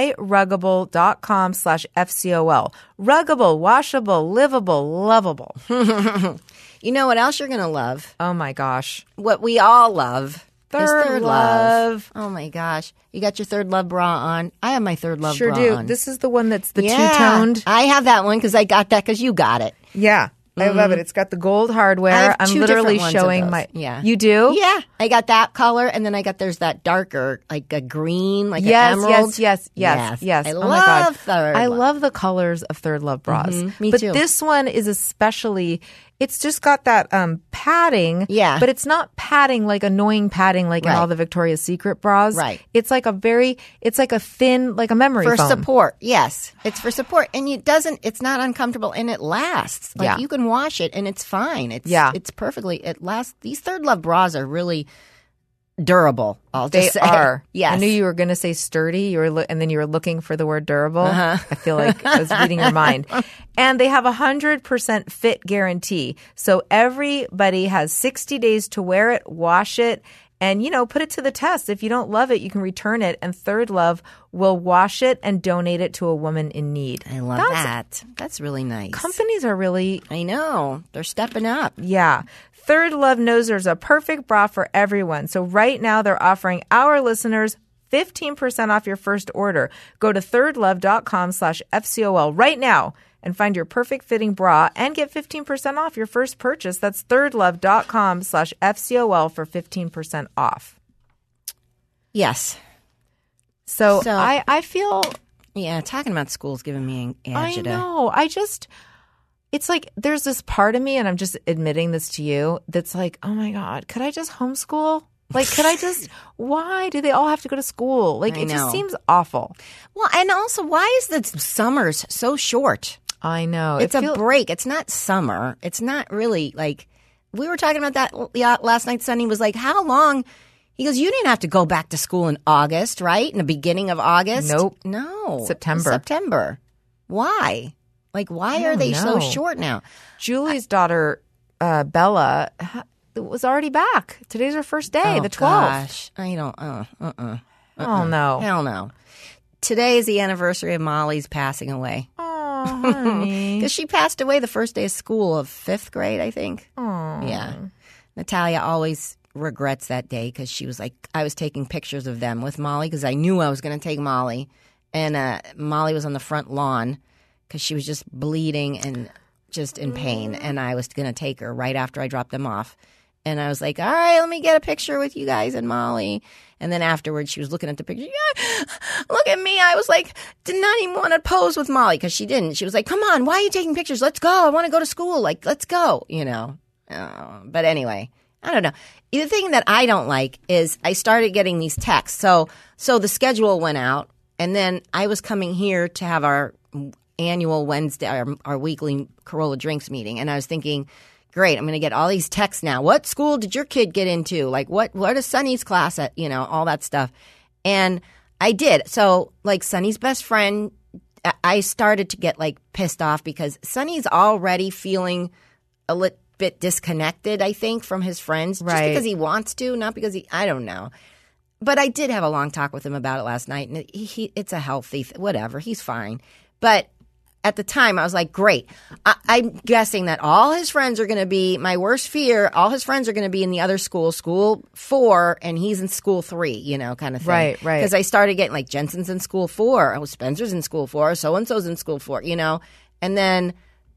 myruggable.com/FCOL. Ruggable, washable, livable, lovable. You know what else you're going to love? Oh my gosh. What we all love is Third Third Love. Oh my gosh. You got your Third Love bra on. I have my Third Love Sure bra do. on. This is the one that's the Yeah. two-toned. I have that one because I got that because you got it. Yeah. I love it. It's got the gold hardware. I have I'm two literally different ones of showing those. my. Yeah. You do? Yeah. I got that color, and then there's that darker, like a green, like Yes, an emerald. yes. I Oh love my God. Third I Love. love the colors of Third Love bras. Me but too. this one is especially, it's just got that padding. Yeah. But it's not padding like annoying padding like in Right. all the Victoria's Secret bras. Right. It's like it's like a thin, like a memory For foam. support, yes. It's for support. And it's not uncomfortable and it lasts. Like Yeah. you can wash it and it's fine. It's Yeah. it's perfectly, it lasts. These Third Love bras are really durable. I'll They just say. are. Yes. I knew you were going to say sturdy. And then you were looking for the word durable. I feel like I was reading your mind. And they have 100% fit guarantee. So everybody has 60 days to wear it, wash it, and, put it to the test. If you don't love it, you can return it. And Third Love will wash it and donate it to a woman in need. I love that. That's really nice. Companies are really, I know. They're stepping up. yeah. Third Love knows there's a perfect bra for everyone. So right now they're offering our listeners 15% off your first order. Go to thirdlove.com/FCOL right now and find your perfect fitting bra and get 15% off your first purchase. That's thirdlove.com/FCOL for 15% off. Yes. So I feel, Yeah, talking about school's giving me agita. I know. It's like there's this part of me, and I'm just admitting this to you, that's like, oh my God, could I just homeschool? Like, could I just, why do they all have to go to school? Like, it just seems awful. Well, and also, why is the summers so short? I know. It's a break. It's not summer. It's not really like, we were talking about that last night. Sonny was like, how long? He goes, you didn't have to go back to school in August, right? In the beginning of August? Nope. No. September. Why? Like, why are they so short now? Julie's daughter, Bella, was already back. Today's her first day, the 12th. Gosh. I don't, Oh, no. Hell no. Today is the anniversary of Molly's passing away. Oh, honey. Because she passed away the first day of school of 5th grade, I think. Oh. Yeah. Natalia always regrets that day because she was like, I was taking pictures of them with Molly because I knew I was going to take Molly. And Molly was on the front lawn because she was just bleeding and just in pain. And I was going to take her right after I dropped them off. And I was like, all right, let me get a picture with you guys and Molly. And then afterwards, she was looking at the picture. Yeah, look at me. I was like, did not even want to pose with Molly because she didn't. She was like, come on, why are you taking pictures? Let's go. I want to go to school. Like, let's go, But anyway, I don't know. The thing that I don't like is I started getting these texts. So the schedule went out, and then I was coming here to have our annual Wednesday, our weekly Corolla Drinks meeting. And I was thinking, great, I'm going to get all these texts now. What school did your kid get into? Like, what is Sonny's class at? All that stuff. And I did. So, like, Sonny's best friend, I started to get, like, pissed off because Sonny's already feeling a little bit disconnected, I think, from his friends. Just because he wants to, not because I don't know. But I did have a long talk with him about it last night, and it's a healthy, whatever, he's fine. But at the time, I was like, great. I'm guessing that all his friends are going to be, my worst fear, all his friends are going to be in the other school 4, and he's in school 3, kind of thing. Right. Because I started getting, like, Jensen's in school 4, Spencer's in school 4, so-and-so's in school 4, And then,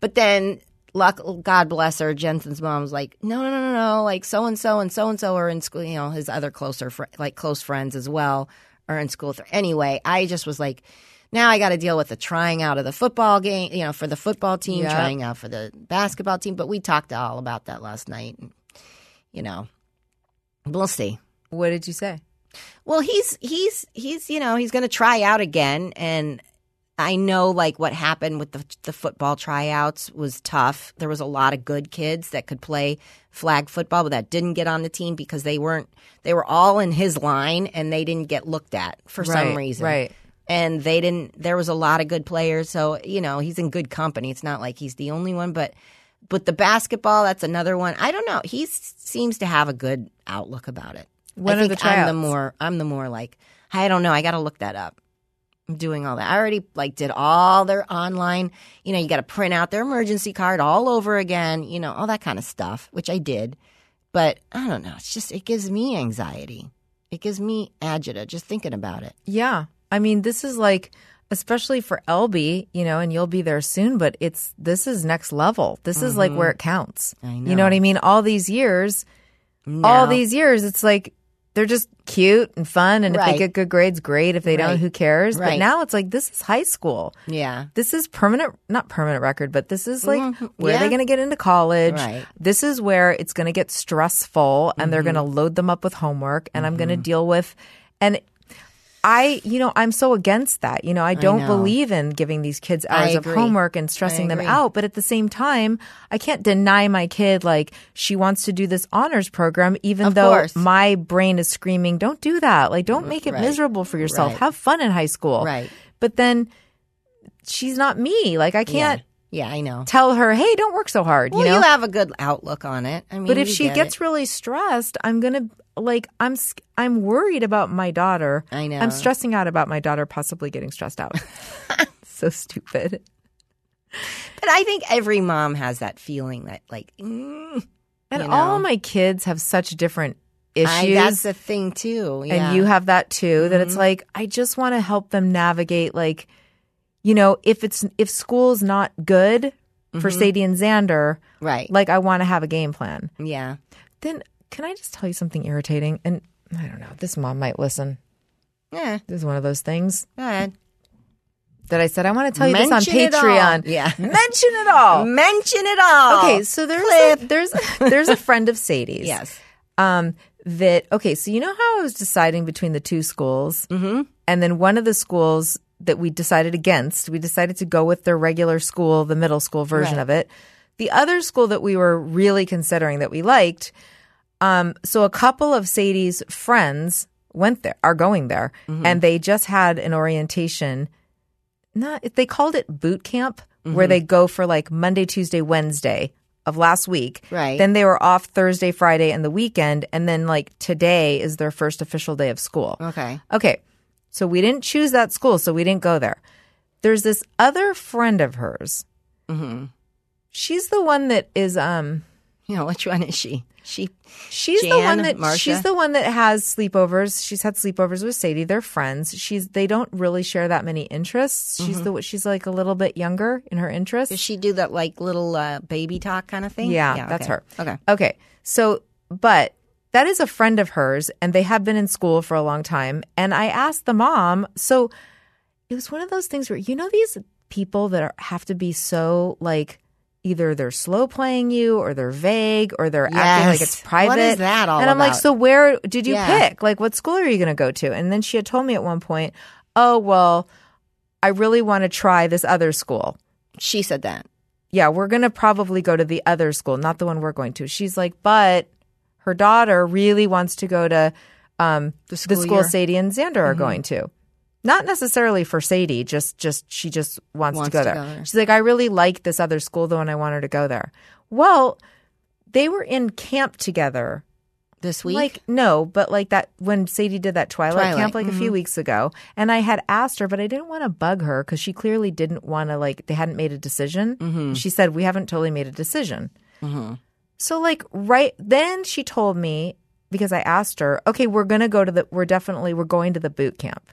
God bless her, Jensen's mom was like, no, like, so-and-so and so-and-so are in school, his other close friends as well are in school 3. Anyway, I just was like, now I got to deal with the trying out of the football game, for the football team, trying out for the basketball team. But we talked all about that last night. And, we'll see. What did you say? Well, he's he's going to try out again. And I know, like, what happened with the football tryouts was tough. There was a lot of good kids that could play flag football, but that didn't get on the team because they were all in his line and they didn't get looked at for some reason. Right. And there was a lot of good players. So, he's in good company. It's not like he's the only one. But the basketball, that's another one. I don't know. He seems to have a good outlook about it. When are the tryouts? I'm the more like, I don't know. I got to look that up. I'm doing all that. I already did all their online, you got to print out their emergency card all over again, all that kind of stuff, which I did. But I don't know. It's just, it gives me anxiety. It gives me agita just thinking about it. Yeah. I mean, this is like, especially for LB, and you'll be there soon, but this is next level. This is like where it counts. I know. You know what I mean? All these years, it's like they're just cute and fun. And if they get good grades, great. If they don't, who cares? But now it's like, this is high school. Yeah. This is not permanent record, but this is like, where are they going to get into college? Right. This is where it's going to get stressful and they're going to load them up with homework and I'm going to deal with, and I'm so against that. I don't know. believe in giving these kids hours of agree. homework and stressing them agree. out. But at the same time, I can't deny my kid, like, she wants to do this honors program, even Of though course. my brain is screaming, don't do that. Like, don't make it Right. miserable for yourself. Right. Have fun in high school. Right. But then she's not me. Like, I can't Yeah, I know. tell her, hey, don't work so hard. Well, you know? you have a good outlook on it. I mean, But if you she get gets it. really stressed, I'm gonna I'm worried about my daughter. I know. I'm stressing out about my daughter possibly getting stressed out. So stupid. But I think every mom has that feeling that, like, And you all know. my kids have such different issues. that's the thing too. Yeah. And you have that too, that it's like, I just want to help them navigate, like, if school's not good for Sadie and Xander, right. like, I want to have a game plan. Yeah. Then can I just tell you something irritating? And I don't know, this mom might listen. Yeah. This is one of those things Go ahead. that I said, I want to tell you this on Mention it all. Patreon. Yeah. Mention it all. Mention it all. Okay, so there's a friend of Sadie's. Yes. So you know how I was deciding between the two schools? Mm-hmm. And then one of the schools that we decided against, we decided to go with their regular school, the middle school version Right. of it. The other school that we were really considering that we liked, so a couple of Sadie's friends are going there, and they just had an orientation. They called it boot camp, where they go for like Monday, Tuesday, Wednesday of last week. Right. Then they were off Thursday, Friday, and the weekend, and then like today is their first official day of school. Okay. Okay. So we didn't choose that school, so we didn't go there. There's this other friend of hers. Mm-hmm. She's the one that is Which one is she? She's the Jan, one that Marcia? she's the one that has sleepovers. She's had sleepovers with Sadie. They're friends. They don't really share that many interests. She's like a little bit younger in her interests. Does she do that like little baby talk kind of thing? Yeah, that's okay. her. Okay. Okay. So, but that is a friend of hers, and they have been in school for a long time. And I asked the mom, so it was one of those things where, these people that have to be so like, either they're slow playing you or they're vague or they're acting like it's private. What is that all And I'm like, about? so where did you Yeah. pick? Like, what school are you going to go to? And then she had told me at one point, oh, well, I really want to try this other school. She said that. Yeah, we're going to probably go to the other school, not the one we're going to. She's like, but her daughter really wants to go to the school year. Sadie and Xander are going to. Not necessarily for Sadie, she just wants to go there. She's like, I really like this other school though, and I want her to go there. Well, they were in camp together. This week? Like, no, but like that when Sadie did that Twilight camp like a few weeks ago. And I had asked her, but I didn't want to bug her because she clearly didn't want to, like, they hadn't made a decision. She said, we haven't totally made a decision. So like then she told me, because I asked her, okay, we're going to we're going to the boot camp.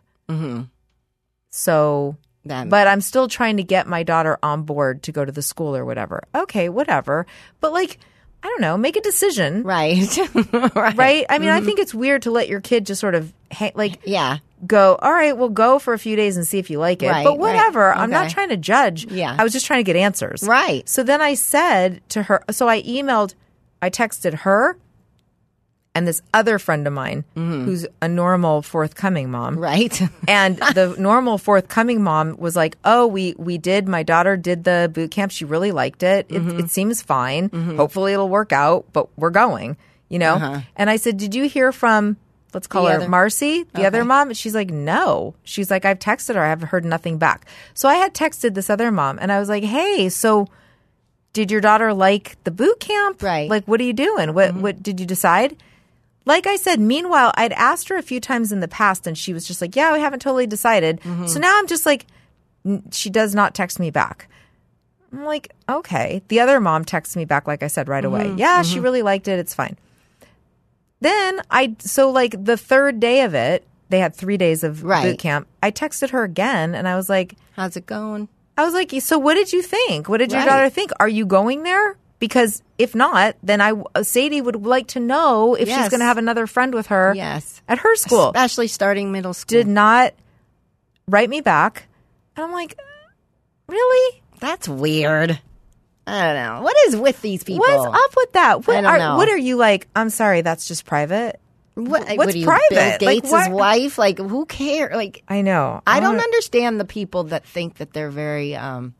So, but I'm still trying to get my daughter on board to go to the school or whatever. Okay, whatever. But like, I don't know, make a decision. Right. Right? I mean, I think it's weird to let your kid just sort of Yeah. go, all right, we'll go for a few days and see if you like it. Right, but whatever. right. I'm not Okay. trying to judge. Yeah. I was just trying to get answers. Right. So then I said to her, so I texted her and this other friend of mine who's a normal forthcoming mom. Right. And the normal forthcoming mom was like, oh, my daughter did the boot camp. She really liked it. It seems fine. Hopefully it'll work out, but we're going, And I said, did you hear from, let's call her Marcy, the other mom? And she's like, no. She's like, I've texted her. I haven't heard nothing back. So I had texted this other mom and I was like, hey, so did your daughter like the boot camp? Right. Like, what are you doing? What did you decide? Like I said, meanwhile, I'd asked her a few times in the past and she was just like, yeah, we haven't totally decided. So now I'm just like, she does not text me back. I'm like, okay. The other mom texts me back, like I said, right away. Yeah, she really liked it. It's fine. Then the third day of it, they had 3 days of boot camp. I texted her again and I was like, how's it going? I was like, so what did you think? What did your Right. daughter think? Are you going there? Because if not, then Sadie would like to know if she's Yes. going to have another friend with her Yes. at her school. Especially starting middle school. Did not write me back. And I'm like, really? That's weird. I don't know. What is with these people? What's up with that? I don't know. What are you like? I'm sorry, that's just private. What's What's are you, private? Bill Gates' Like, what? wife? Like, who cares? Like, I know. I don't understand the people that think that they're very.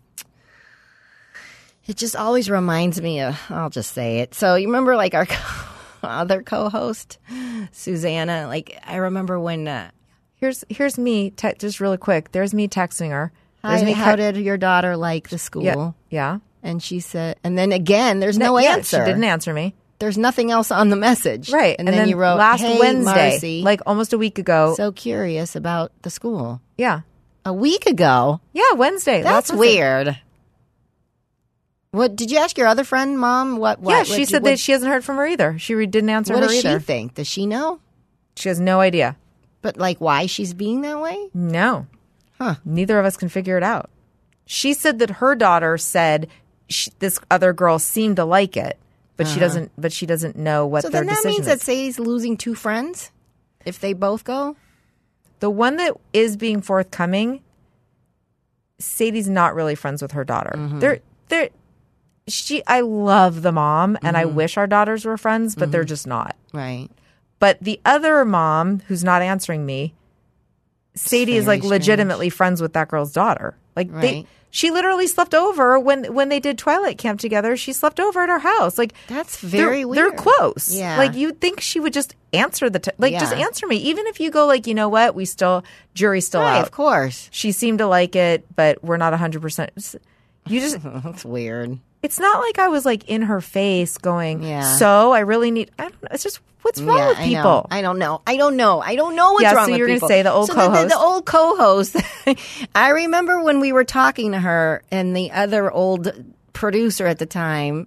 It just always reminds me of. I'll just say it. So you remember, like our other co-host, Susanna. Like I remember when. Here's me. Just really quick. There's me texting her. There's Hi, me. how did your daughter like the school? Yeah. Yeah. And she said, and then again, there's no Yeah, answer. She didn't answer me. There's nothing else on the message. Right. And then you wrote, last hey, Wednesday, Marcy, like almost a week ago. so curious about the school. Yeah. A week ago? Yeah, Wednesday. That's last Wednesday. weird. What did you ask your other friend, Mom? What? Yeah, she said that she hasn't heard from her either. She didn't answer What her does either. she think? Does she know? She has no idea. But like, why she's being that way? No. Huh. Neither of us can figure it out. She said that her daughter said this other girl seemed to like it, but she doesn't. But she doesn't know what So their then that decision means is. that Sadie's losing two friends if they both go. The one that is being forthcoming, Sadie's not really friends with her daughter. They're I love the mom, and I wish our daughters were friends, but they're just not. Right. But the other mom who's not answering me, Sadie is very like legitimately friends with that girl's daughter. Like Right. she literally slept over when they did Twilight Camp together. She slept over at her house. Like That's very they're weird. close. Yeah. Like you'd think she would just answer just Yeah. answer me. Even if you go like, you know what, jury's still Right, out. of course. She seemed to like it, but we're not 100%. You just. That's weird. It's not like I was like in her face going, Yeah. so I really need, I don't know. It's just, what's wrong with people? I don't know. I don't know what's Yeah, wrong so with you're gonna people. say the old co-host. The old co-host. I remember when we were talking to her and the other old producer at the time,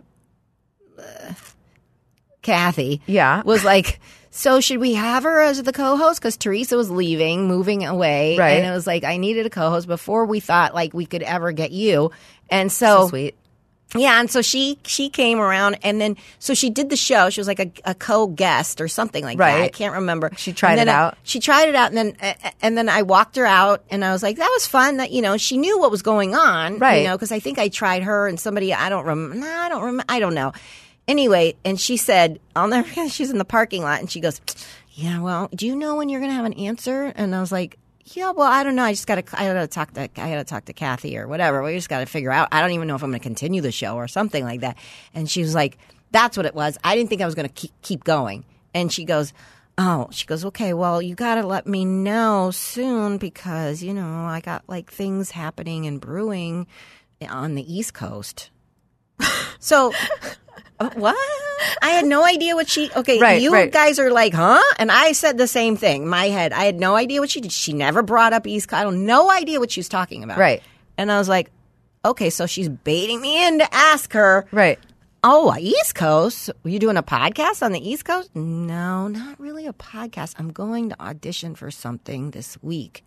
Kathy, Yeah. was like, so should we have her as the co-host? Because Teresa was leaving, moving away. Right. And it was like, I needed a co-host before we thought like we could ever get you. And so Sweet. yeah, and so she came around, and then so she did the show. She was like a co-guest or something like that. I Right. can't remember. She tried And then it out. She tried it out, and then I walked her out, and I was like, that was fun. That she knew what was going on, Right. because I think I tried her and somebody I don't know. Anyway, and she said, I'll never forget. She's in the parking lot, and she goes, yeah, well, do you know when you're going to have an answer? And I was like, yeah, well, I don't know. I gotta talk to Kathy or whatever. We just gotta figure out. I don't even know if I'm gonna continue the show or something like that. And she was like, that's what it was. I didn't think I was gonna keep going. And she goes, okay, well, you gotta let me know soon because, I got like things happening and brewing on the East Coast. So, what? I had no idea what she. Okay, Right, you right. guys are like, huh? And I said the same thing. In my head, I had no idea what she did. She never brought up East Coast. I had no idea what she was talking about. Right. And I was like, okay, so she's baiting me in to ask her. Right. Oh, East Coast? Were you doing a podcast on the East Coast? No, not really a podcast. I'm going to audition for something this week.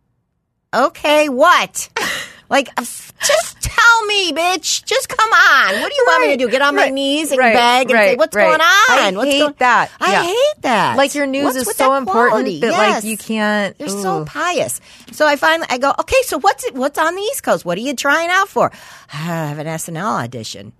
Okay, what? Like, just tell me, bitch. Just come on. What do you want me to do? Get on my Right. knees and Right. beg and say, Right. what's Right. going on? I What's hate going- that. I Yeah. hate that. Like your news What's is with so that important quality? that Yes. like you can't. They're so ooh. pious. So I go, okay, so what's on the East Coast? What are you trying out for? I have an SNL audition.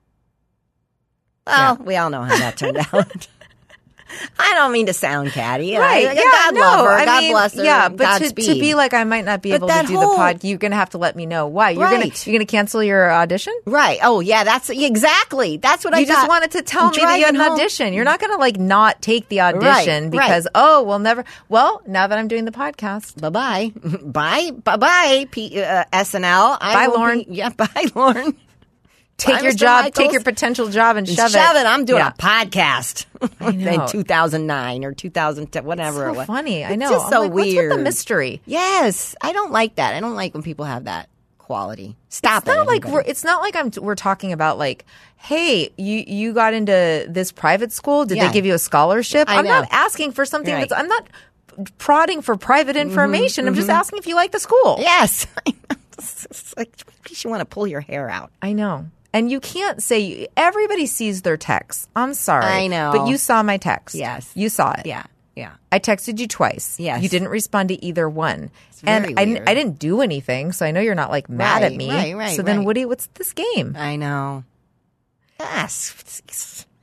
Well, we all know how that turned out. I don't mean to sound catty. Right. God love her. God bless her. Yeah, but to Godspeed. be like, I might not be But able to that do whole- the pod. You're gonna have to let me know why. You're Right. gonna cancel your audition. Right. Oh, yeah, that's exactly. That's what I You just thought. wanted to tell me that you had an Driving home. audition. You're not gonna like not take the audition Right, because we'll never. Well, now that I'm doing the podcast, Bye-bye. Bye-bye, SNL. Bye, Lauren. Bye, Lauren. take Bye, your Mr. job, Michaels. take your potential job, and shove Shove it. it. I'm doing Yeah. a podcast know. in 2009 or 2010, whatever it So was. funny. I It's know. just I'm so like, weird. What's with the mystery? Yes. I don't like that. I don't like when people have that quality. Stop It's not like everybody. it's not like we're talking about like, hey, you got into this private school. Did Yeah. they give you a scholarship? I I'm know. not asking for something Right. I'm not prodding for private information. I'm just asking if you like the school. Yes. It's like, you want to pull your hair out. I know. And you can't say everybody sees their texts. I'm sorry. I know. But you saw my text. Yes. You saw it. Yeah. Yeah. I texted you twice. Yes. You didn't respond to either one. very And I weird. didn't do anything, so I know you're not like mad at Right, me. right, so then right. what's this game? I know. Yes.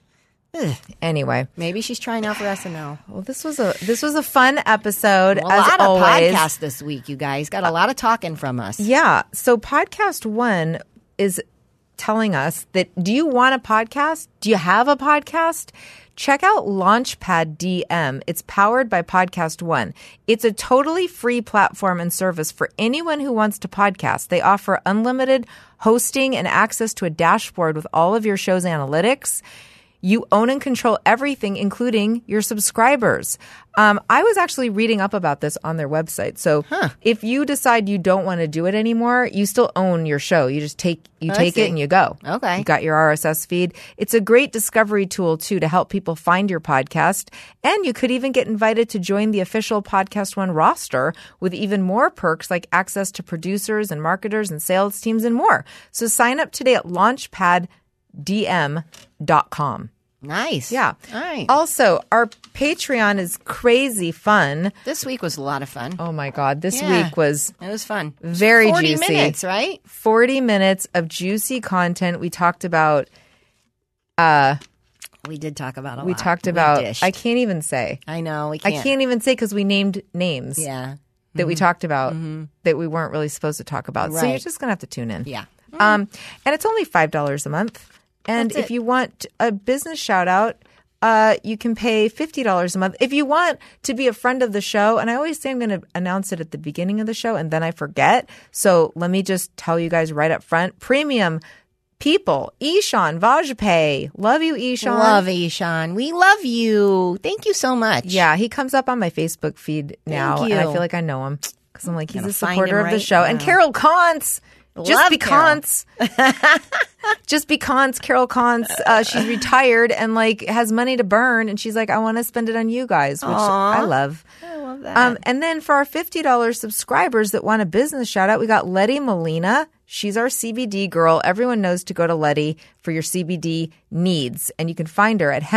Anyway, Maybe she's trying out for SNL. well, this was a fun episode. A as lot always. of podcasts this week, you guys. Got a lot of talking from us. Yeah. So podcast 1 is telling us that, do you want a podcast? Do you have a podcast? Check out Launchpad DM. It's powered by Podcast One. It's a totally free platform and service for anyone who wants to podcast. They offer unlimited hosting and access to a dashboard with all of your show's analytics. You own and control everything, including your subscribers. I was actually reading up about this on their website. So if you decide you don't want to do it anymore, you still own your show. You just take it and you go. Okay. You got your RSS feed. It's a great discovery tool, too, to help people find your podcast. And you could even get invited to join the official Podcast One roster with even more perks like access to producers and marketers and sales teams and more. So sign up today at launchpaddm.com. Nice. Yeah. All right. Also, our Patreon is crazy fun. This week was a lot of fun. Oh my God. This Yeah. week was It was fun. very 40 juicy. minutes, right? 40 minutes of juicy content. We talked about, We did talk about a lot. we talked about, dished. I can't even say. I know. We I can't. can't even say because we named names Yeah. that we talked about that we weren't really supposed to talk about. So Right. you're just going to have to tune in. Yeah. And it's only $5 a month. And That's if it. you want a business shout out, you can pay $50 a month. If you want to be a friend of the show, and I always say I'm going to announce it at the beginning of the show and then I forget. So let me just tell you guys right up front. Premium people, Ishan Vajpayee. Love you, Ishan. Love Ishan. We love you. Thank you so much. Yeah, he comes up on my Facebook feed now, Thank and I you. feel like I know him because I'm like, he's Gotta a find supporter him of the right show. And now. Carol Kantz, just Love because, just because Carol Kantz, she's retired and like has money to burn, and she's like, I want to spend it on you guys, which I love. I love that. And then for our $50 subscribers that want a business shout out, we got Letty Molina. She's our CBD girl. Everyone knows to go to Letty for your CBD needs. And you can find her at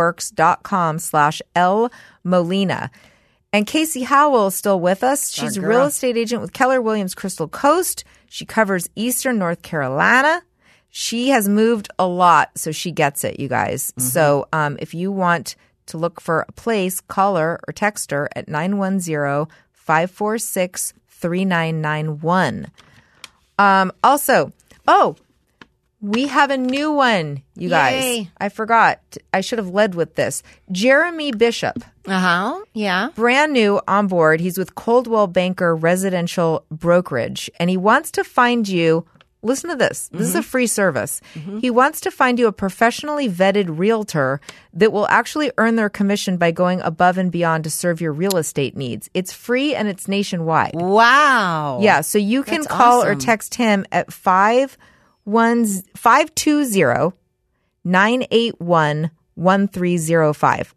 hempworks.com/LMolina. And Casey Howell is still with us. She's a real estate agent with Keller Williams Crystal Coast. She covers Eastern North Carolina. She has moved a lot, so she gets it, you guys. So if you want to look for a place, call her or text her at 910-546-3991. Also, we have a new one, you guys. Yay. I forgot. I should have led with this. Jeremy Bishop, Yeah. brand new on board. He's with Coldwell Banker Residential Brokerage, and he wants to find you. Listen to this. This is a free service. He wants to find you a professionally vetted realtor that will actually earn their commission by going above and beyond to serve your real estate needs. It's free and it's nationwide. Wow. Yeah, so you can That's call or awesome. text him at 520-981-1305.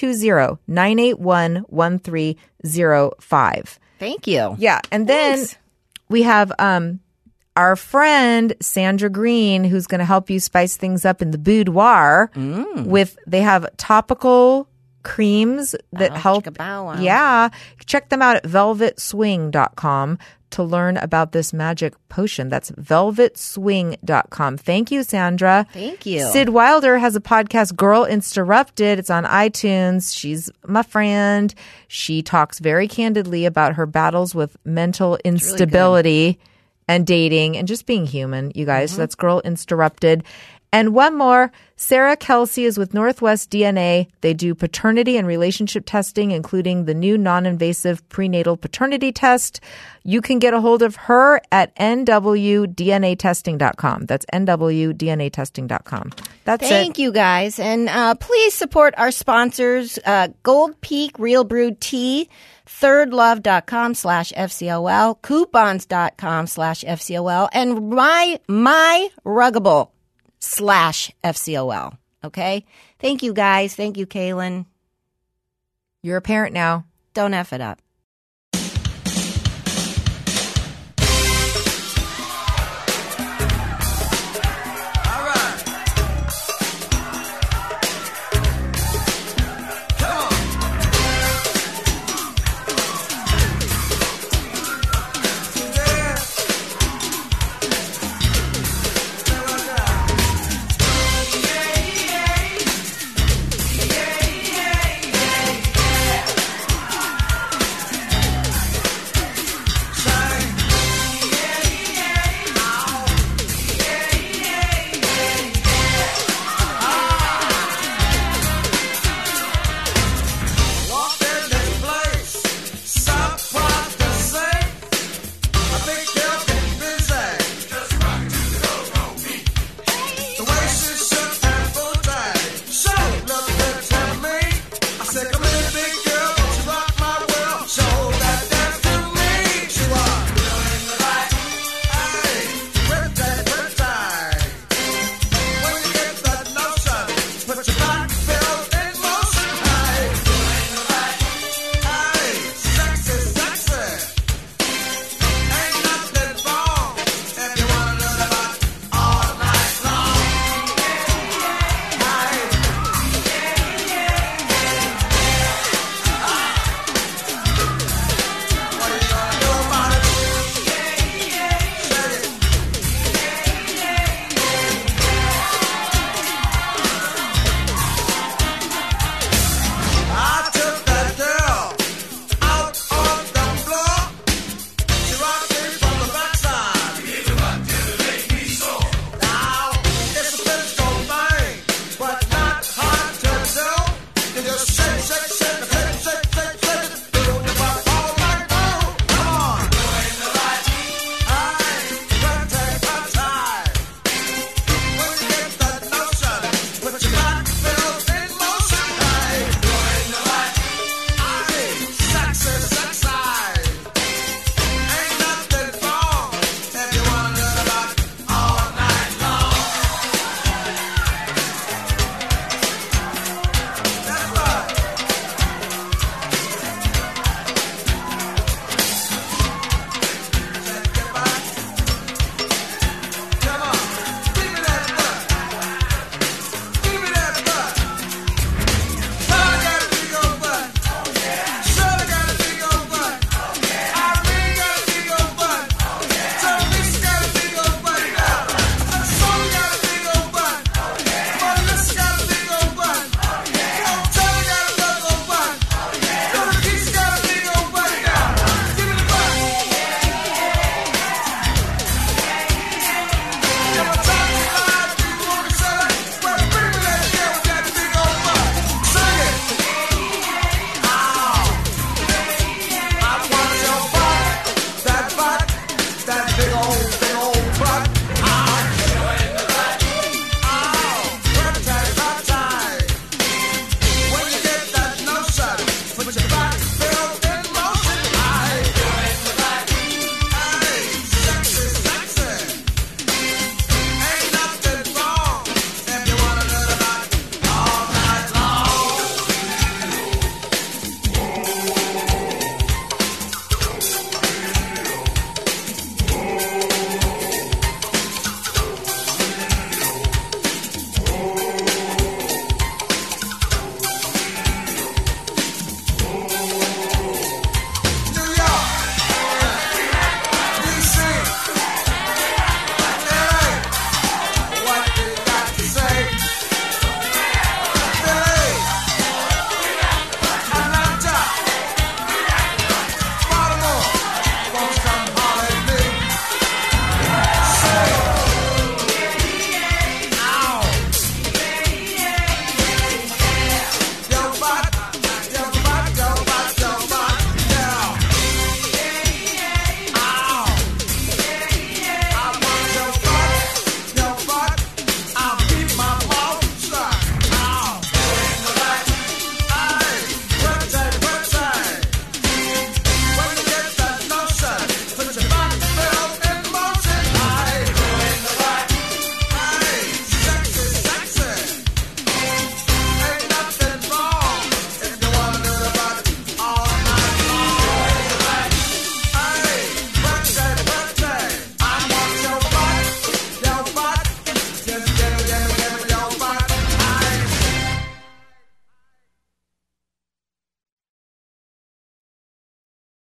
520-981-1305. Thank you. Yeah, and then Thanks. we have our friend Sandra Green, who's going to help you spice things up in the boudoir. They have topical creams that help. chicka-bow wow. Yeah, check them out at velvetswing.com to learn about this magic potion. That's velvetswing.com. Thank you, Sandra. Thank you. Sid Wilder has a podcast, Girl Interrupted. It's on iTunes. She's my friend. She talks very candidly about her battles with mental instability and dating and just being human, you guys. So that's Girl Interrupted. And one more, Sarah Kelsey is with Northwest DNA. They do paternity and relationship testing, including the new non-invasive prenatal paternity test. You can get a hold of her at nwdnatesting.com. That's nwdnatesting.com. That's Thank you guys. And please support our sponsors, Gold Peak Real Brew Tea, thirdlove.com/FCOL, coupons.com/FCOL, and my Ruggable/FCOL. Okay? Thank you guys. Thank you, Kaylin. You're a parent now. Don't F it up.